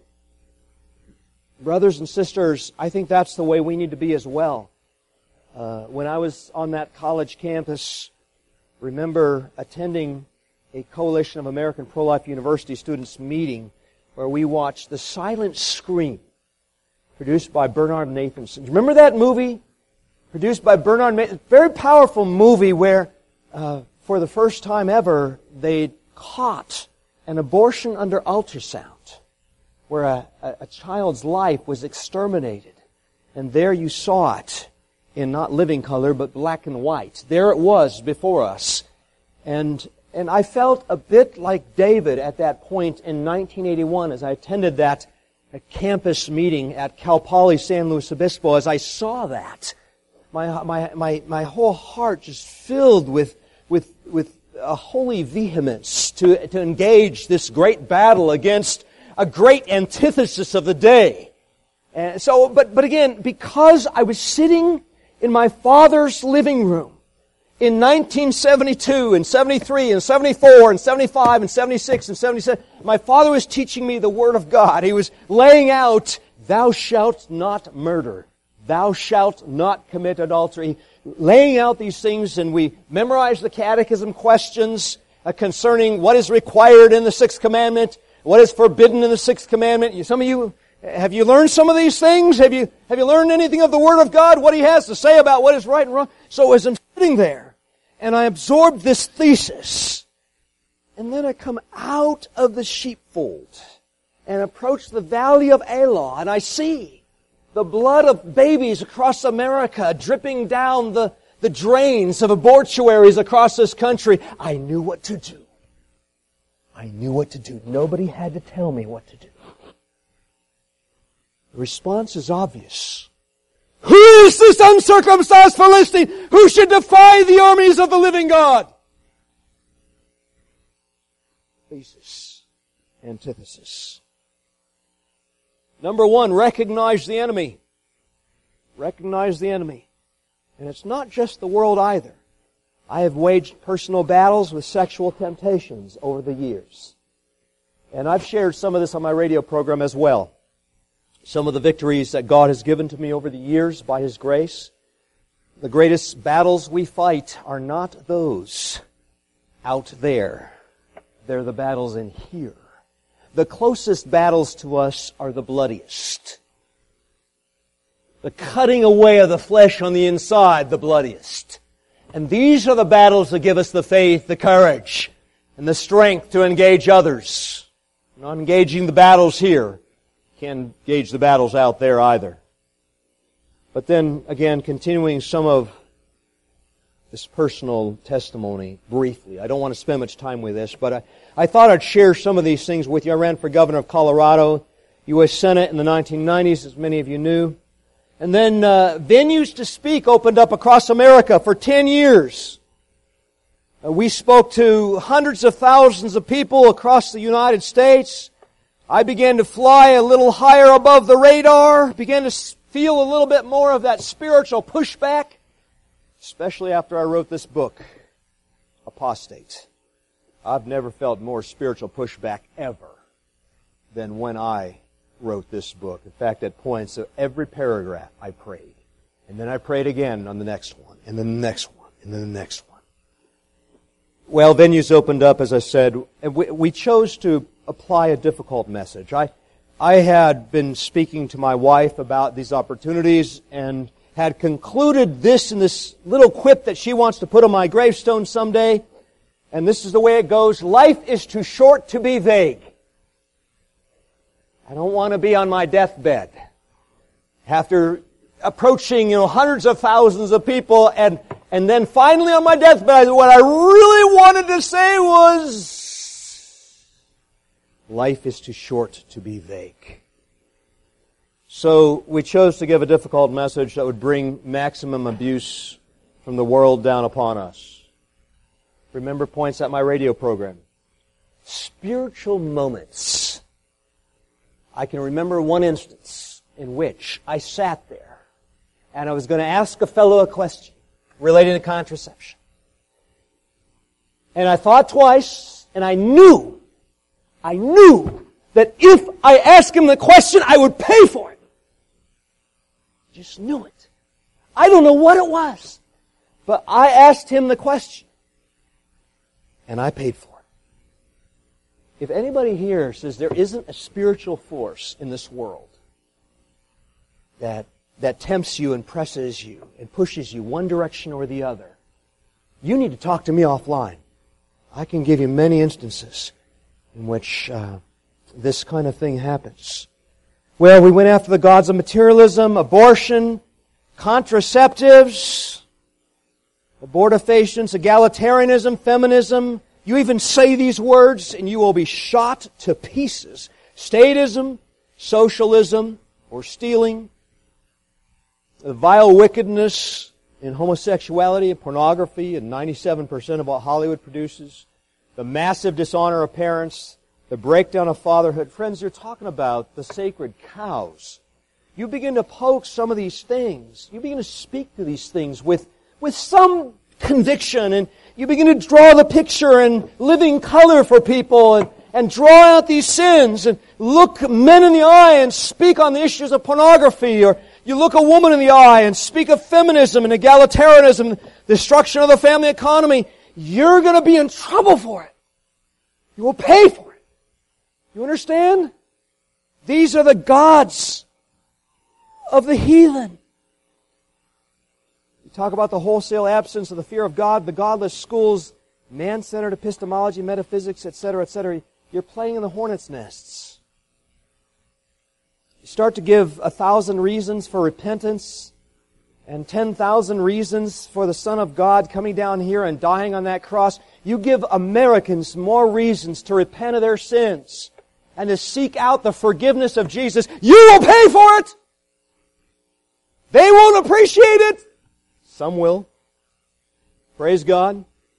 brothers and sisters, I think that's the way we need to be as well. When I was on that college campus, remember attending a Coalition of American Pro-Life University students meeting where we watched The Silent Scream, produced by Bernard Nathanson. Remember that movie? Produced by Bernard Nathanson. Very powerful movie where, for the first time ever, they caught an abortion under ultrasound, where a child's life was exterminated. And there you saw it in not living color, but black and white. There it was before us. And I felt a bit like David at that point in 1981 as I attended that campus meeting at Cal Poly San Luis Obispo. As I saw that, my whole heart just filled with a holy vehemence to engage this great battle against a great antithesis of the day. And so, but again, because I was sitting in my father's living room in 1972 and 73 and 74 and 75 and 76 and 77, my father was teaching me the Word of God. He was laying out, thou shalt not murder, thou shalt not commit adultery, laying out these things, and we memorized the catechism questions concerning what is required in the Sixth Commandment, what is forbidden in the Sixth Commandment. Some of you, have you learned some of these things? Have you learned anything of the Word of God? What He has to say about what is right and wrong? So as I'm sitting there, and I absorbed this thesis, and then I come out of the sheepfold and approach the valley of Elah, and I see the blood of babies across America dripping down the drains of abortuaries across this country. I knew what to do. I knew what to do. Nobody had to tell me what to do. The response is obvious. Who is this uncircumcised Philistine who should defy the armies of the living God? Thesis, antithesis. Number one, recognize the enemy. Recognize the enemy. And it's not just the world either. I have waged personal battles with sexual temptations over the years. And I've shared some of this on my radio program as well. Some of the victories that God has given to me over the years by His grace. The greatest battles we fight are not those out there. They're the battles in here. The closest battles to us are the bloodiest. The cutting away of the flesh on the inside, the bloodiest. And these are the battles that give us the faith, the courage, and the strength to engage others. Not engaging the battles here. Can't engage the battles out there either. But then, again, continuing some of this personal testimony briefly. I don't want to spend much time with this, but I thought I'd share some of these things with you. I ran for governor of Colorado, U.S. Senate in the 1990s, as many of you knew. And then venues to speak opened up across America for 10 years. We spoke to hundreds of thousands of people across the United States. I began to fly a little higher above the radar, began to feel a little bit more of that spiritual pushback, especially after I wrote this book, Apostate. I've never felt more spiritual pushback ever than when I wrote this book. In fact, at points of every paragraph I prayed. And then I prayed again on the next one, and then the next one, and then the next one. Well, venues opened up, as I said, and we chose to apply a difficult message. I had been speaking to my wife about these opportunities and had concluded this in this little quip that she wants to put on my gravestone someday. And this is the way it goes. Life is too short to be vague. I don't want to be on my deathbed after approaching, hundreds of thousands of people and And then finally on my deathbed, what I really wanted to say was, life is too short to be vague. So we chose to give a difficult message that would bring maximum abuse from the world down upon us. Remember points at my radio program. Spiritual moments. I can remember one instance in which I sat there and I was going to ask a fellow a question relating to contraception. And I thought twice, and I knew that if I asked him the question, I would pay for it. Just knew it. I don't know what it was, but I asked him the question, and I paid for it. If anybody here says there isn't a spiritual force in this world that tempts you and presses you and pushes you one direction or the other, you need to talk to me offline. I can give you many instances in which this kind of thing happens. Well, we went after the gods of materialism, abortion, contraceptives, abortifacients, egalitarianism, feminism. You even say these words and you will be shot to pieces. Statism, socialism, or stealing, the vile wickedness in homosexuality and pornography and 97% of what Hollywood produces, the massive dishonor of parents, the breakdown of fatherhood. Friends, you're talking about the sacred cows. You begin to poke some of these things. You begin to speak to these things with some conviction, and you begin to draw the picture in living color for people and draw out these sins and look men in the eye and speak on the issues of pornography, or you look a woman in the eye and speak of feminism and egalitarianism, destruction of the family economy. You're going to be in trouble for it. You will pay for it. You understand? These are the gods of the heathen. You talk about the wholesale absence of the fear of God, the godless schools, man-centered epistemology, metaphysics, etc., etc. You're playing in the hornet's nests. You start to give 1,000 reasons for repentance and 10,000 reasons for the Son of God coming down here and dying on that cross. You give Americans more reasons to repent of their sins and to seek out the forgiveness of Jesus. You will pay for it! They won't appreciate it. Some will. Praise God.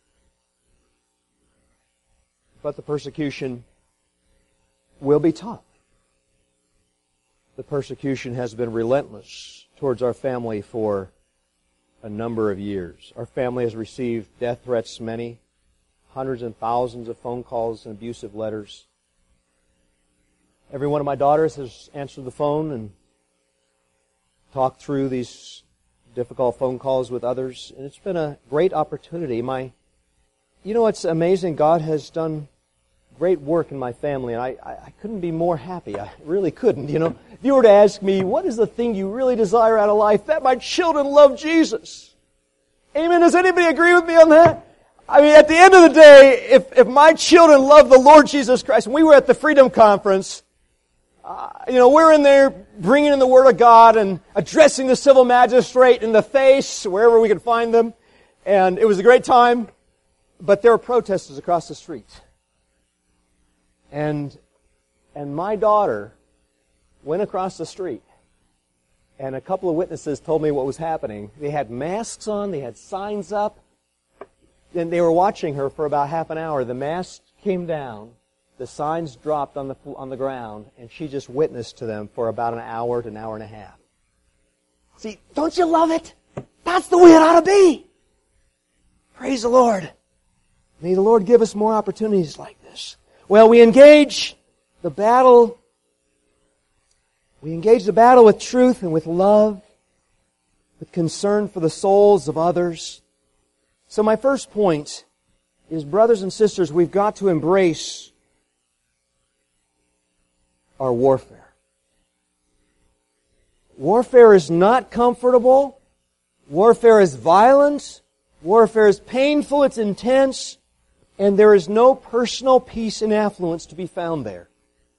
But the persecution will be tough. The persecution has been relentless towards our family for a number of years. Our family has received death threats, many, hundreds and thousands of phone calls and abusive letters. Every one of my daughters has answered the phone and talked through these difficult phone calls with others, and it's been a great opportunity. You know, it's amazing. God has done great work in my family, and I couldn't be more happy. I really couldn't, you know. If you were to ask me, what is the thing you really desire out of life? That my children love Jesus. Amen. Does anybody agree with me on that? I mean, at the end of the day, if my children love the Lord Jesus Christ, and we were at the Freedom Conference, we're in there bringing in the Word of God and addressing the civil magistrate in the face, wherever we could find them. And it was a great time, but there were protesters across the street. And my daughter went across the street, and a couple of witnesses told me what was happening. They had masks on, they had signs up, and they were watching her for about half an hour. The mask came down, the signs dropped on the ground, and she just witnessed to them for about an hour to an hour and a half. See, don't you love it? That's the way it ought to be. Praise the Lord. May the Lord give us more opportunities like this. Well, we engage the battle. We engage the battle with truth and with love, with concern for the souls of others. So my first point is, brothers and sisters, we've got to embrace our warfare. Warfare is not comfortable. Warfare is violent. Warfare is painful. It's intense. And there is no personal peace and affluence to be found there.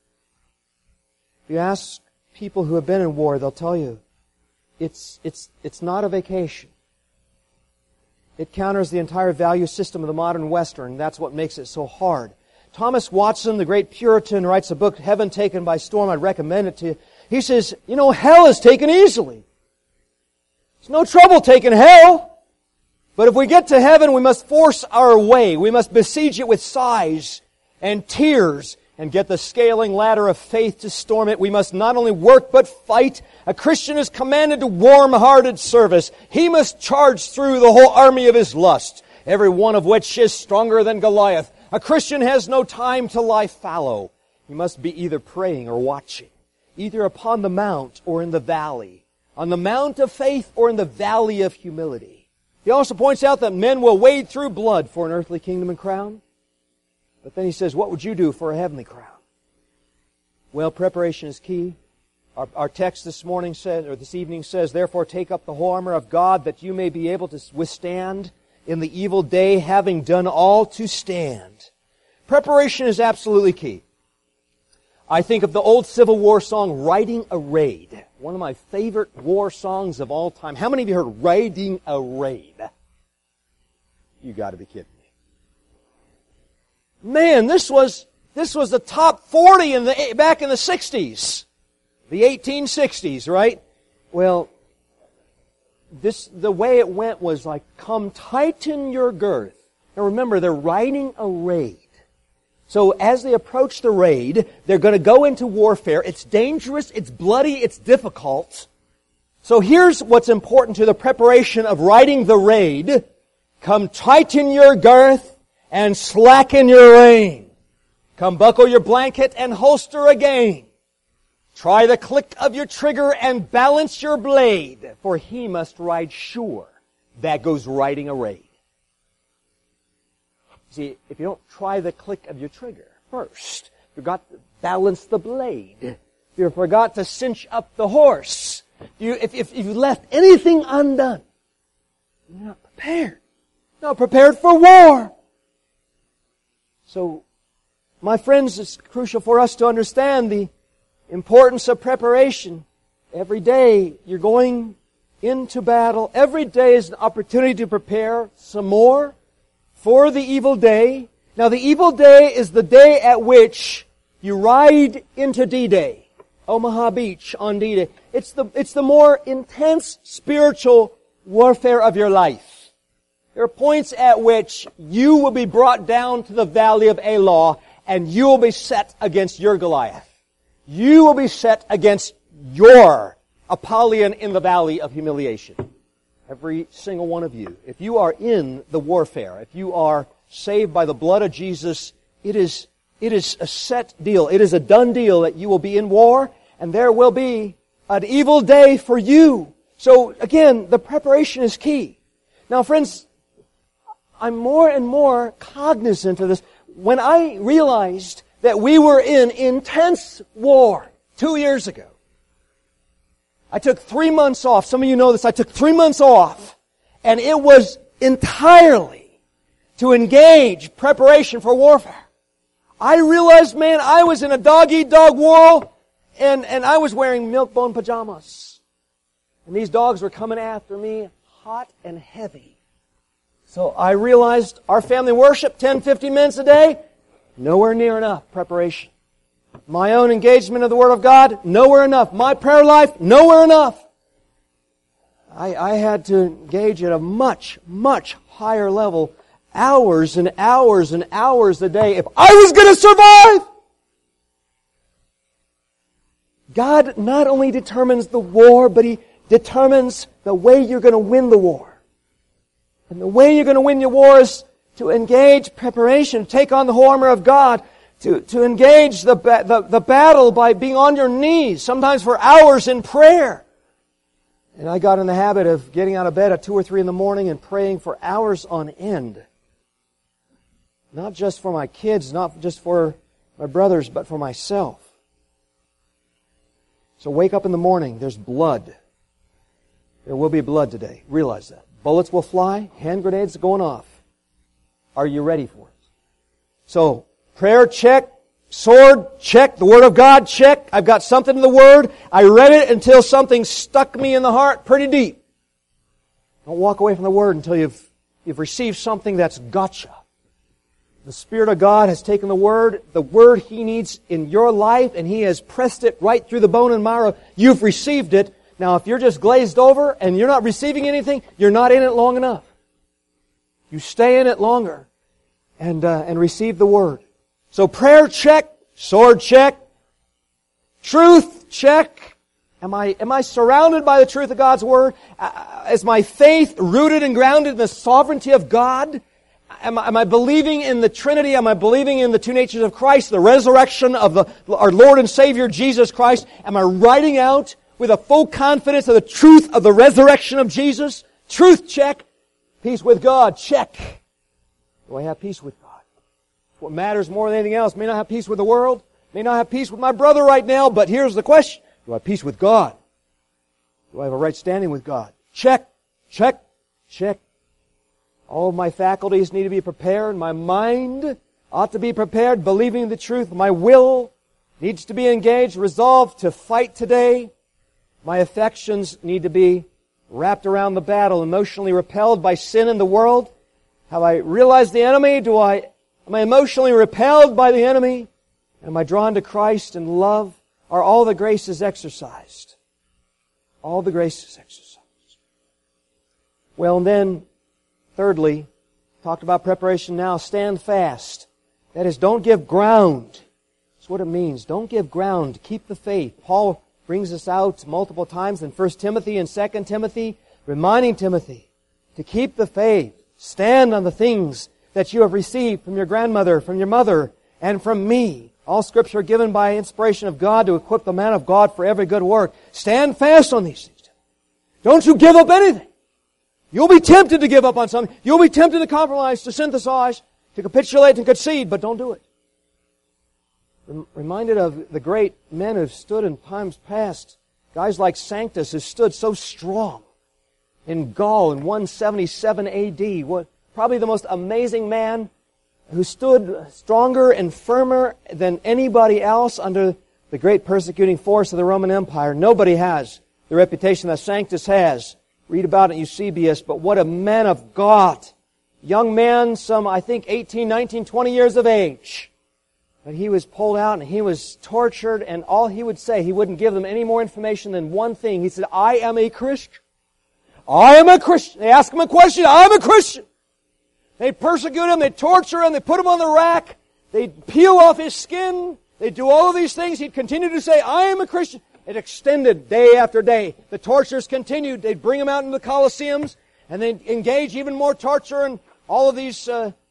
If you ask people who have been in war, they'll tell you it's not a vacation. It counters the entire value system of the modern Western. That's what makes it so hard. Thomas Watson, the great Puritan, writes a book, Heaven Taken by Storm. I'd recommend it to you. He says, hell is taken easily. It's no trouble taking hell. But if we get to heaven, we must force our way. We must besiege it with sighs and tears and get the scaling ladder of faith to storm it. We must not only work but fight. A Christian is commanded to warm-hearted service. He must charge through the whole army of his lust, every one of which is stronger than Goliath. A Christian has no time to lie fallow. He must be either praying or watching, either upon the mount or in the valley, on the mount of faith or in the valley of humility. He also points out that men will wade through blood for an earthly kingdom and crown. But then he says, what would you do for a heavenly crown? Well, preparation is key. Our text this evening says, therefore take up the whole armor of God that you may be able to withstand in the evil day, having done all to stand. Preparation is absolutely key. I think of the old Civil War song, Riding a Raid. One of my favorite war songs of all time. How many of you heard Riding a Raid? You got to be kidding me. Man, this was the top 40 back in the 60s. The 1860s, right? Well, the way it went was like, come tighten your girth. Now remember, they're riding a raid. So as they approach the raid, they're going to go into warfare. It's dangerous, it's bloody, it's difficult. So here's what's important to the preparation of riding the raid. Come tighten your girth and slacken your rein. Come buckle your blanket and holster again. Try the click of your trigger and balance your blade, for he must ride sure. That goes riding a raid. See, if you don't try the click of your trigger first, you forgot to balance the blade, you forgot to cinch up the horse, if you left anything undone, you're not prepared. Not prepared for war. So, my friends, it's crucial for us to understand the importance of preparation. Every day you're going into battle. Every day is an opportunity to prepare some more for the evil day. Now the evil day is the day at which you ride into D-Day. Omaha Beach on D-Day. It's the more intense spiritual warfare of your life. There are points at which you will be brought down to the valley of Elah and you will be set against your Goliath. You will be set against your Apollyon in the valley of humiliation. Every single one of you. If you are in the warfare, if you are saved by the blood of Jesus, it is a set deal. It is a done deal that you will be in war, and there will be an evil day for you. So again, the preparation is key. Now friends, I'm more and more cognizant of this. When I realized that we were in intense war 2 years ago, I took 3 months off. Some of you know this. I took 3 months off. And it was entirely to engage preparation for warfare. I realized, man, I was in a dog-eat-dog world, and I was wearing milk-bone pajamas. And these dogs were coming after me hot and heavy. So I realized our family worship, 10, 15 minutes a day, nowhere near enough preparation. My own engagement of the Word of God, nowhere enough. My prayer life, nowhere enough. I had to engage at a much, much higher level, hours and hours and hours a day, if I was going to survive. God not only determines the war, but He determines the way you're going to win the war. And the way you're going to win your war is to engage preparation, take on the whole armor of God, to engage the battle by being on your knees, sometimes for hours in prayer. And I got in the habit of getting out of bed at 2 or 3 in the morning and praying for hours on end. Not just for my kids, not just for my brothers, but for myself. So wake up in the morning, there's blood. There will be blood today. Realize that. Bullets will fly, hand grenades are going off. Are you ready for it? So, prayer, check. Sword, check. The Word of God, check. I've got something in the Word. I read it until something stuck me in the heart pretty deep. Don't walk away from the Word until you've you've received something that's gotcha. The Spirit of God has taken the Word He needs in your life, and He has pressed it right through the bone and marrow. You've received it. Now, if you're just glazed over and you're not receiving anything, you're not in it long enough. You stay in it longer and receive the Word. So prayer check, sword check, truth check. Am I surrounded by the truth of God's Word? Is my faith rooted and grounded in the sovereignty of God? Am I believing in the Trinity? Am I believing in the two natures of Christ, the resurrection of our Lord and Savior Jesus Christ? Am I writing out with a full confidence of the truth of the resurrection of Jesus? Truth check. Peace with God check. Do I have peace with God? What matters more than anything else. May not have peace with the world. May not have peace with my brother right now, but here's the question. Do I have peace with God? Do I have a right standing with God? Check, check, check. All of my faculties need to be prepared. My mind ought to be prepared, believing the truth. My will needs to be engaged, resolved to fight today. My affections need to be wrapped around the battle, emotionally repelled by sin in the world. Have I realized the enemy? Am I emotionally repelled by the enemy? Am I drawn to Christ and love? Are all the graces exercised? All the graces exercised. Well, and then, thirdly, talked about preparation now, stand fast. That is, don't give ground. That's what it means. Don't give ground. Keep the faith. Paul brings this out multiple times in 1 Timothy and 2 Timothy, reminding Timothy to keep the faith. Stand on the things that you have received from your grandmother, from your mother, and from me. All Scripture given by inspiration of God to equip the man of God for every good work. Stand fast on these things. Don't you give up anything. You'll be tempted to give up on something. You'll be tempted to compromise, to synthesize, to capitulate and concede, but don't do it. Reminded of the great men who've stood in times past. Guys like Sanctus who stood so strong in Gaul in 177 AD. Probably the most amazing man who stood stronger and firmer than anybody else under the great persecuting force of the Roman Empire. Nobody has the reputation that Sanctus has. Read about it in Eusebius, but what a man of God. Young man, some, 18, 19, 20 years of age. But he was pulled out and he was tortured, and all he would say, he wouldn't give them any more information than one thing. He said, I am a Christian. I am a Christian. They ask him a question, I am a Christian. They persecute him, they torture him, they put him on the rack, they peel off his skin, they do all of these things. He'd continue to say, I am a Christian. It extended day after day. The tortures continued. They'd bring him out into the Colosseums, and they'd engage even more torture and all of these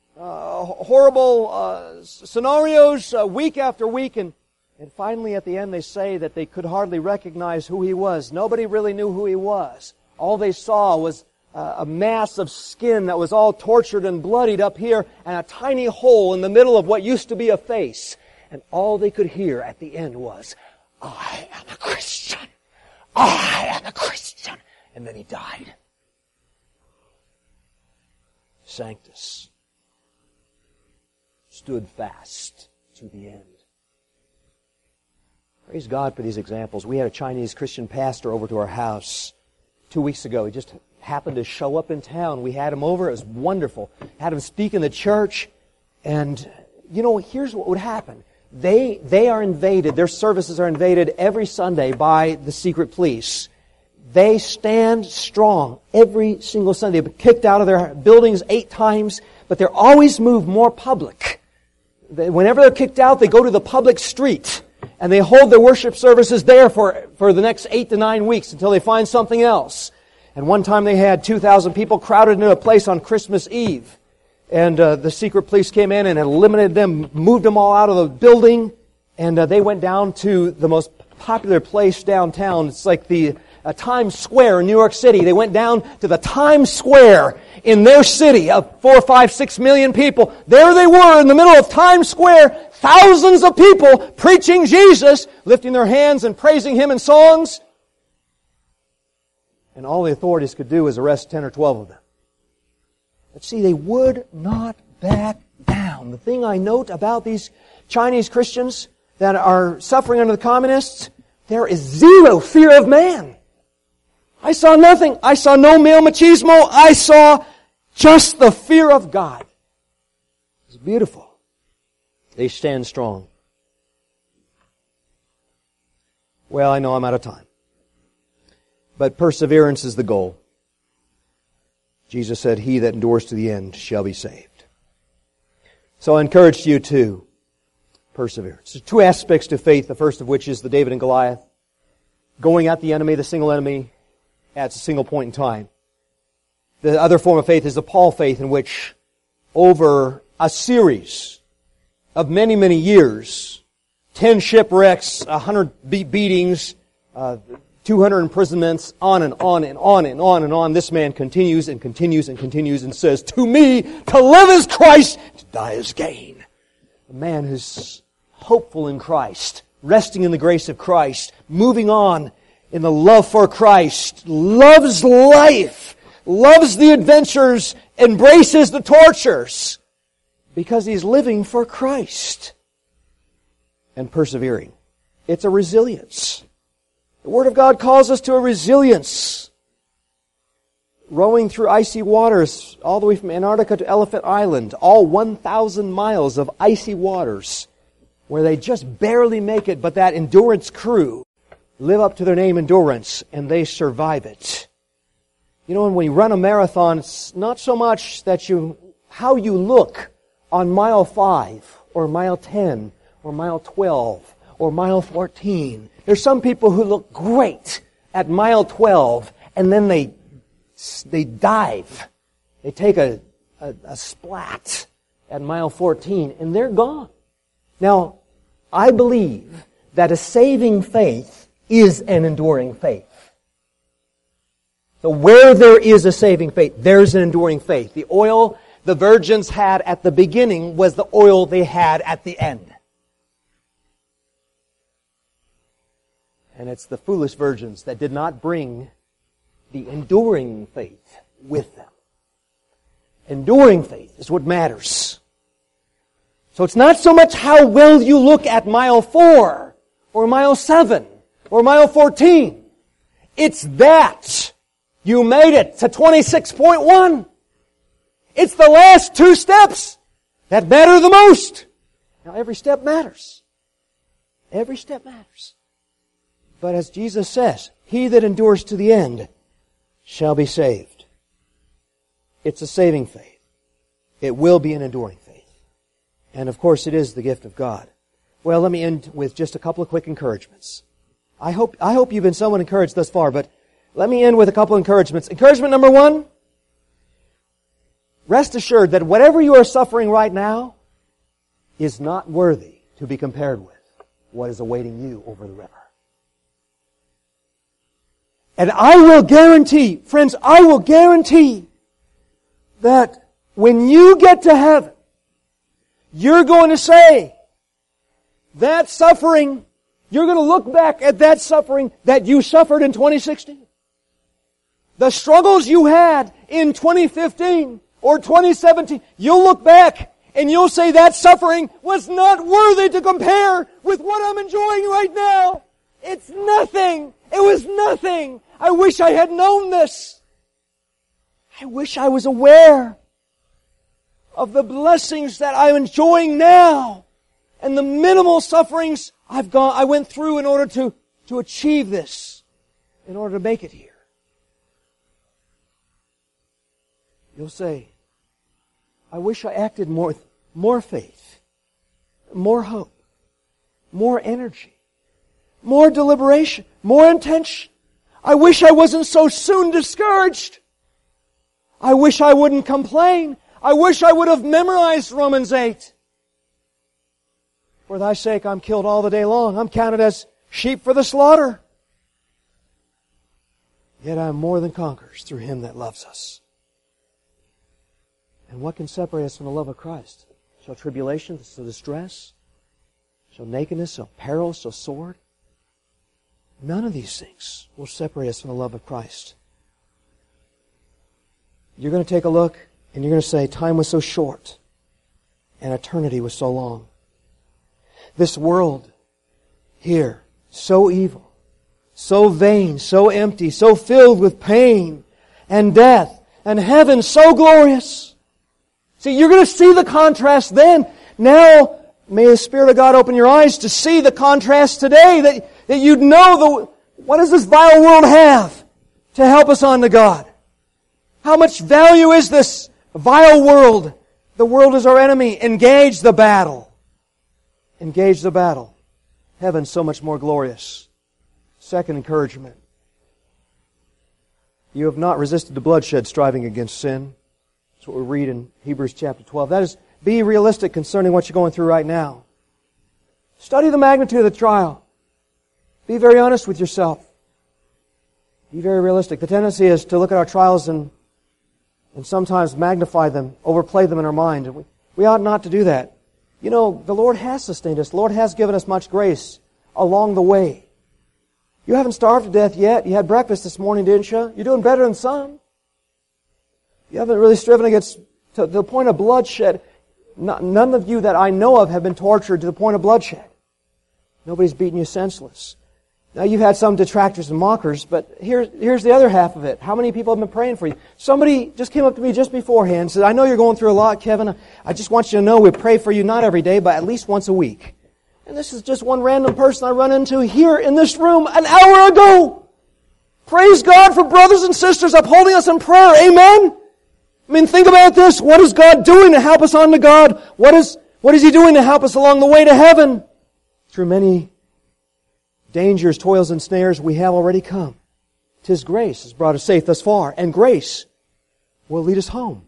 horrible scenarios week after week. And finally, at the end, they say that they could hardly recognize who he was. Nobody really knew who he was. All they saw was a mass of skin that was all tortured and bloodied up here, and a tiny hole in the middle of what used to be a face. And all they could hear at the end was, I am a Christian. I am a Christian. And then he died. Sanctus stood fast to the end. Praise God for these examples. We had a Chinese Christian pastor over to our house 2 weeks ago. He just happened to show up in town. We had him over. It was wonderful. Had him speak in the church. And, here's what would happen. They are invaded, their services are invaded every Sunday by the secret police. They stand strong every single Sunday. They've been kicked out of their buildings 8 times, but they're always moved more public. Whenever they're kicked out, they go to the public street, and they hold their worship services there for the next 8 to 9 weeks until they find something else. And one time they had 2,000 people crowded into a place on Christmas Eve. And the secret police came in and eliminated them, moved them all out of the building, and they went down to the most popular place downtown. It's like the Times Square in New York City. They went down to the Times Square in their city of 4, 5, 6 million people. There they were in the middle of Times Square, thousands of people preaching Jesus, lifting their hands and praising Him in songs. And all the authorities could do was arrest 10 or 12 of them. But see, they would not back down. The thing I note about these Chinese Christians that are suffering under the communists, there is zero fear of man. I saw nothing. I saw no male machismo. I saw Just the fear of God. It's beautiful. They stand strong. Well, I know I'm out of time. But perseverance is the goal. Jesus said, he that endures to the end shall be saved. So I encourage you to perseverance. There's two aspects to faith, the first of which is the David and Goliath. Going at the enemy, the single enemy, at a single point in time. The other form of faith is the Paul faith, in which over a series of many, many years, 10 shipwrecks, 100 beatings, 200 imprisonments, on and on and on and on and on. This man continues and continues and continues and says, to me, to live is Christ, to die is gain. A man who's hopeful in Christ, resting in the grace of Christ, moving on in the love for Christ, loves life, loves the adventures, embraces the tortures, because he's living for Christ and persevering. It's a resilience. The Word of God calls us to a resilience. Rowing through icy waters all the way from Antarctica to Elephant Island, all 1,000 miles of icy waters where they just barely make it, but that endurance crew live up to their name, endurance, and they survive it. You know, when you run a marathon, it's not so much that how you look on mile 5 or mile 10 or mile 12 or mile 14. There's some people who look great at mile 12 and then they dive. They take a splat at mile 14 and they're gone. Now, I believe that a saving faith is an enduring faith. So where there is a saving faith, there's an enduring faith. The oil the virgins had at the beginning was the oil they had at the end. And it's the foolish virgins that did not bring the enduring faith with them. Enduring faith is what matters. So it's not so much how well you look at mile 4 or mile 7 or mile 14. It's that you made it to 26.1. It's the last 2 steps that matter the most. Now every step matters. Every step matters. But as Jesus says, he that endures to the end shall be saved. It's a saving faith. It will be an enduring faith. And of course it is the gift of God. Well, let me end with just a couple of quick encouragements. I hope you've been somewhat encouraged thus far, but let me end with a couple of encouragements. Encouragement number 1, rest assured that whatever you are suffering right now is not worthy to be compared with what is awaiting you over the river. And I will guarantee, friends, I will guarantee that when you get to heaven, you're going to say, that suffering, you're going to look back at that suffering that you suffered in 2016. The struggles you had in 2015 or 2017, you'll look back and you'll say that suffering was not worthy to compare with what I'm enjoying right now. It's nothing. It was nothing. I wish I had known this. I wish I was aware of the blessings that I'm enjoying now and the minimal sufferings I went through in order to achieve this, in order to make it here. You'll say, I wish I acted more faith, more hope, more energy, more deliberation, more intention. I wish I wasn't so soon discouraged. I wish I wouldn't complain. I wish I would have memorized Romans 8. For thy sake I'm killed all the day long. I'm counted as sheep for the slaughter. Yet I am more than conquerors through Him that loves us. And what can separate us from the love of Christ? Shall tribulation, shall distress, shall nakedness, shall peril, shall sword? None of these things will separate us from the love of Christ. You're going to take a look and you're going to say, time was so short and eternity was so long. This world here, so evil, so vain, so empty, so filled with pain and death and heaven so glorious. See, you're going to see the contrast then. Now, may the Spirit of God open your eyes to see the contrast today, that you'd know what does this vile world have to help us on to God? How much value is this vile world? The world is our enemy. Engage the battle. Engage the battle. Heaven's so much more glorious. Second encouragement. You have not resisted the bloodshed striving against sin. That's what we read in Hebrews chapter 12. That is, be realistic concerning what you're going through right now. Study the magnitude of the trial. Be very honest with yourself. Be very realistic. The tendency is to look at our trials and sometimes magnify them, overplay them in our mind. And we ought not to do that. You know, the Lord has sustained us. The Lord has given us much grace along the way. You haven't starved to death yet. You had breakfast this morning, didn't you? You're doing better than some. You haven't really striven against to the point of bloodshed. None of you that I know of have been tortured to the point of bloodshed. Nobody's beaten you senseless. Now, you've had some detractors and mockers, but here's the other half of it. How many people have been praying for you? Somebody just came up to me just beforehand and said, I know you're going through a lot, Kevin. I just want you to know we pray for you not every day, but at least once a week. And this is just one random person I run into here in this room an hour ago. Praise God for brothers and sisters upholding us in prayer. Amen? I mean, think about this. What is God doing to help us on to God? What is He doing to help us along the way to heaven? Through many dangers, toils, and snares, we have already come. 'Tis grace has brought us safe thus far, and grace will lead us home.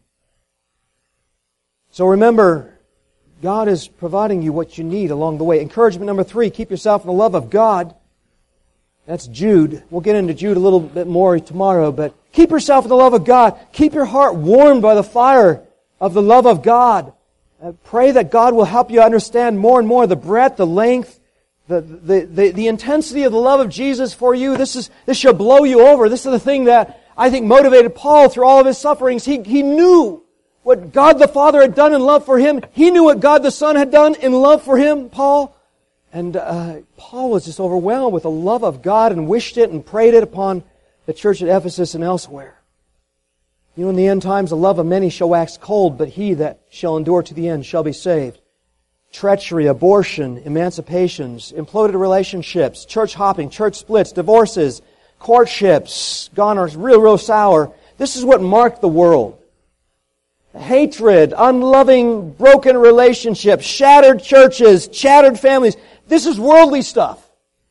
So remember, God is providing you what you need along the way. Encouragement number 3, keep yourself in the love of God. That's Jude. We'll get into Jude a little bit more tomorrow, but keep yourself in the love of God. Keep your heart warmed by the fire of the love of God. Pray that God will help you understand more and more the breadth, the length, the intensity of the love of Jesus for you. This shall blow you over. This is the thing that I think motivated Paul through all of his sufferings. He knew what God the Father had done in love for him. He knew what God the Son had done in love for him, Paul. And Paul was just overwhelmed with the love of God and wished it and prayed it upon the church at Ephesus and elsewhere. You know, in the end times, the love of many shall wax cold, but he that shall endure to the end shall be saved. Treachery, abortion, emancipations, imploded relationships, church hopping, church splits, divorces, courtships, gone real sour. This is what marked the world. Hatred, unloving, broken relationships, shattered churches, shattered families. This is worldly stuff.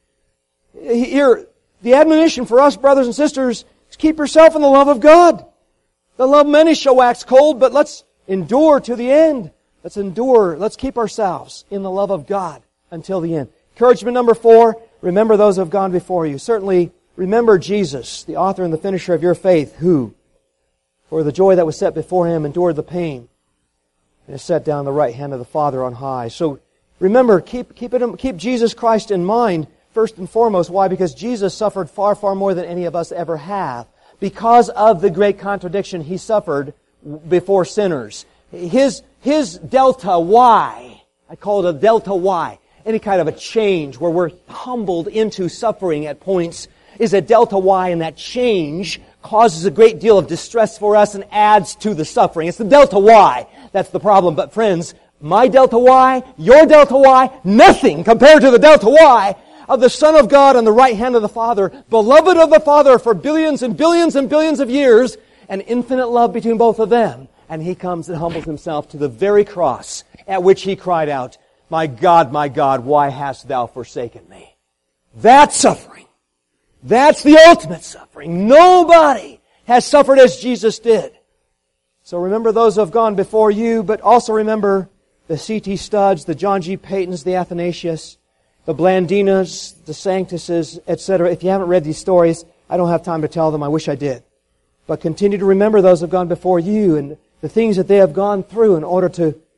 Here, the admonition for us, brothers and sisters, is keep yourself in the love of God. The love of many shall wax cold, but let's endure to the end. Let's endure. Let's keep ourselves in the love of God until the end. Encouragement number 4, remember those who have gone before you. Certainly, remember Jesus, the author and the finisher of your faith, who, for the joy that was set before Him, endured the pain, and is set down the right hand of the Father on high. So, remember, keep Jesus Christ in mind, first and foremost. Why? Because Jesus suffered far, far more than any of us ever have. Because of the great contradiction He suffered before sinners. His delta Y, I call it a delta Y, any kind of a change where we're humbled into suffering at points, is a delta Y, and that change causes a great deal of distress for us and adds to the suffering. It's the delta Y that's the problem. But friends, my delta Y, your delta Y, nothing compared to the delta Y of the Son of God on the right hand of the Father, beloved of the Father for billions and billions and billions of years, and infinite love between both of them. And He comes and humbles Himself to the very cross at which He cried out, my God, why hast Thou forsaken me? That's suffering. That's the ultimate suffering. Nobody has suffered as Jesus did. So remember those who have gone before you, but also remember the C.T. Studds, the John G. Paytons, the Athanasius, the Blandinas, the Sanctuses, etc. If you haven't read these stories, I don't have time to tell them. I wish I did. But continue to remember those who have gone before you and the things that they have gone through in order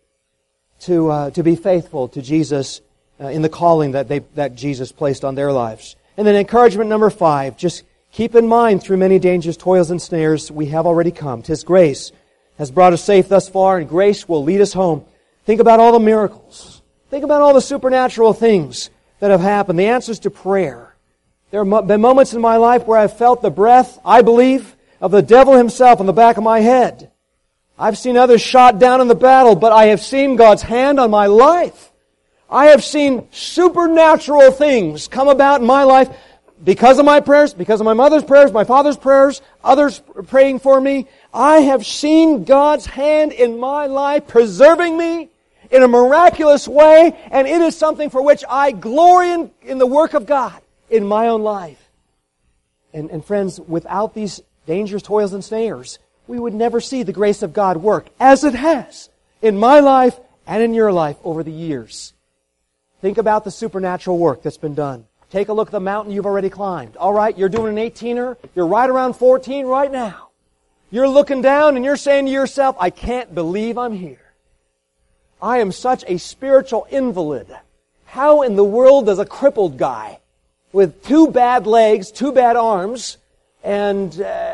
to be faithful to Jesus in the calling that Jesus placed on their lives. And then encouragement number 5, just keep in mind through many dangers, toils, and snares, we have already come. 'Tis grace has brought us safe thus far, and grace will lead us home. Think about all the miracles. Think about all the supernatural things that have happened, the answers to prayer. There have been moments in my life where I've felt the breath, I believe, of the devil himself on the back of my head. I've seen others shot down in the battle, but I have seen God's hand on my life. I have seen supernatural things come about in my life because of my prayers, because of my mother's prayers, my father's prayers, others praying for me. I have seen God's hand in my life preserving me in a miraculous way, and it is something for which I glory in the work of God in my own life. And friends, without these dangers, toils, and snares, we would never see the grace of God work as it has in my life and in your life over the years. Think about the supernatural work that's been done. Take a look at the mountain you've already climbed. All right, you're doing an 18er. You're right around 14 right now. You're looking down and you're saying to yourself, I can't believe I'm here. I am such a spiritual invalid. How in the world does a crippled guy with 2 bad legs, 2 bad arms, and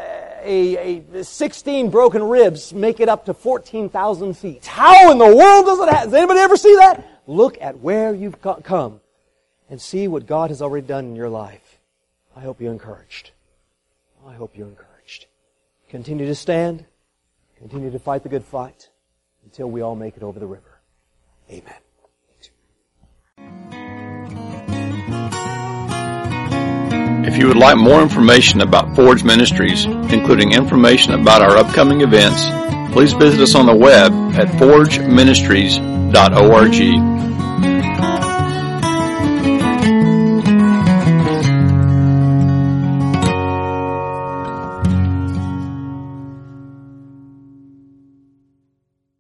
16 broken ribs make it up to 14,000 feet? How in the world does it happen? Does anybody ever see that? Look at where you've come and see what God has already done in your life. I hope you're encouraged. I hope you're encouraged. Continue to stand. Continue to fight the good fight until we all make it over the river. Amen. If you would like more information about Forge Ministries, including information about our upcoming events, please visit us on the web at forgeministries.org.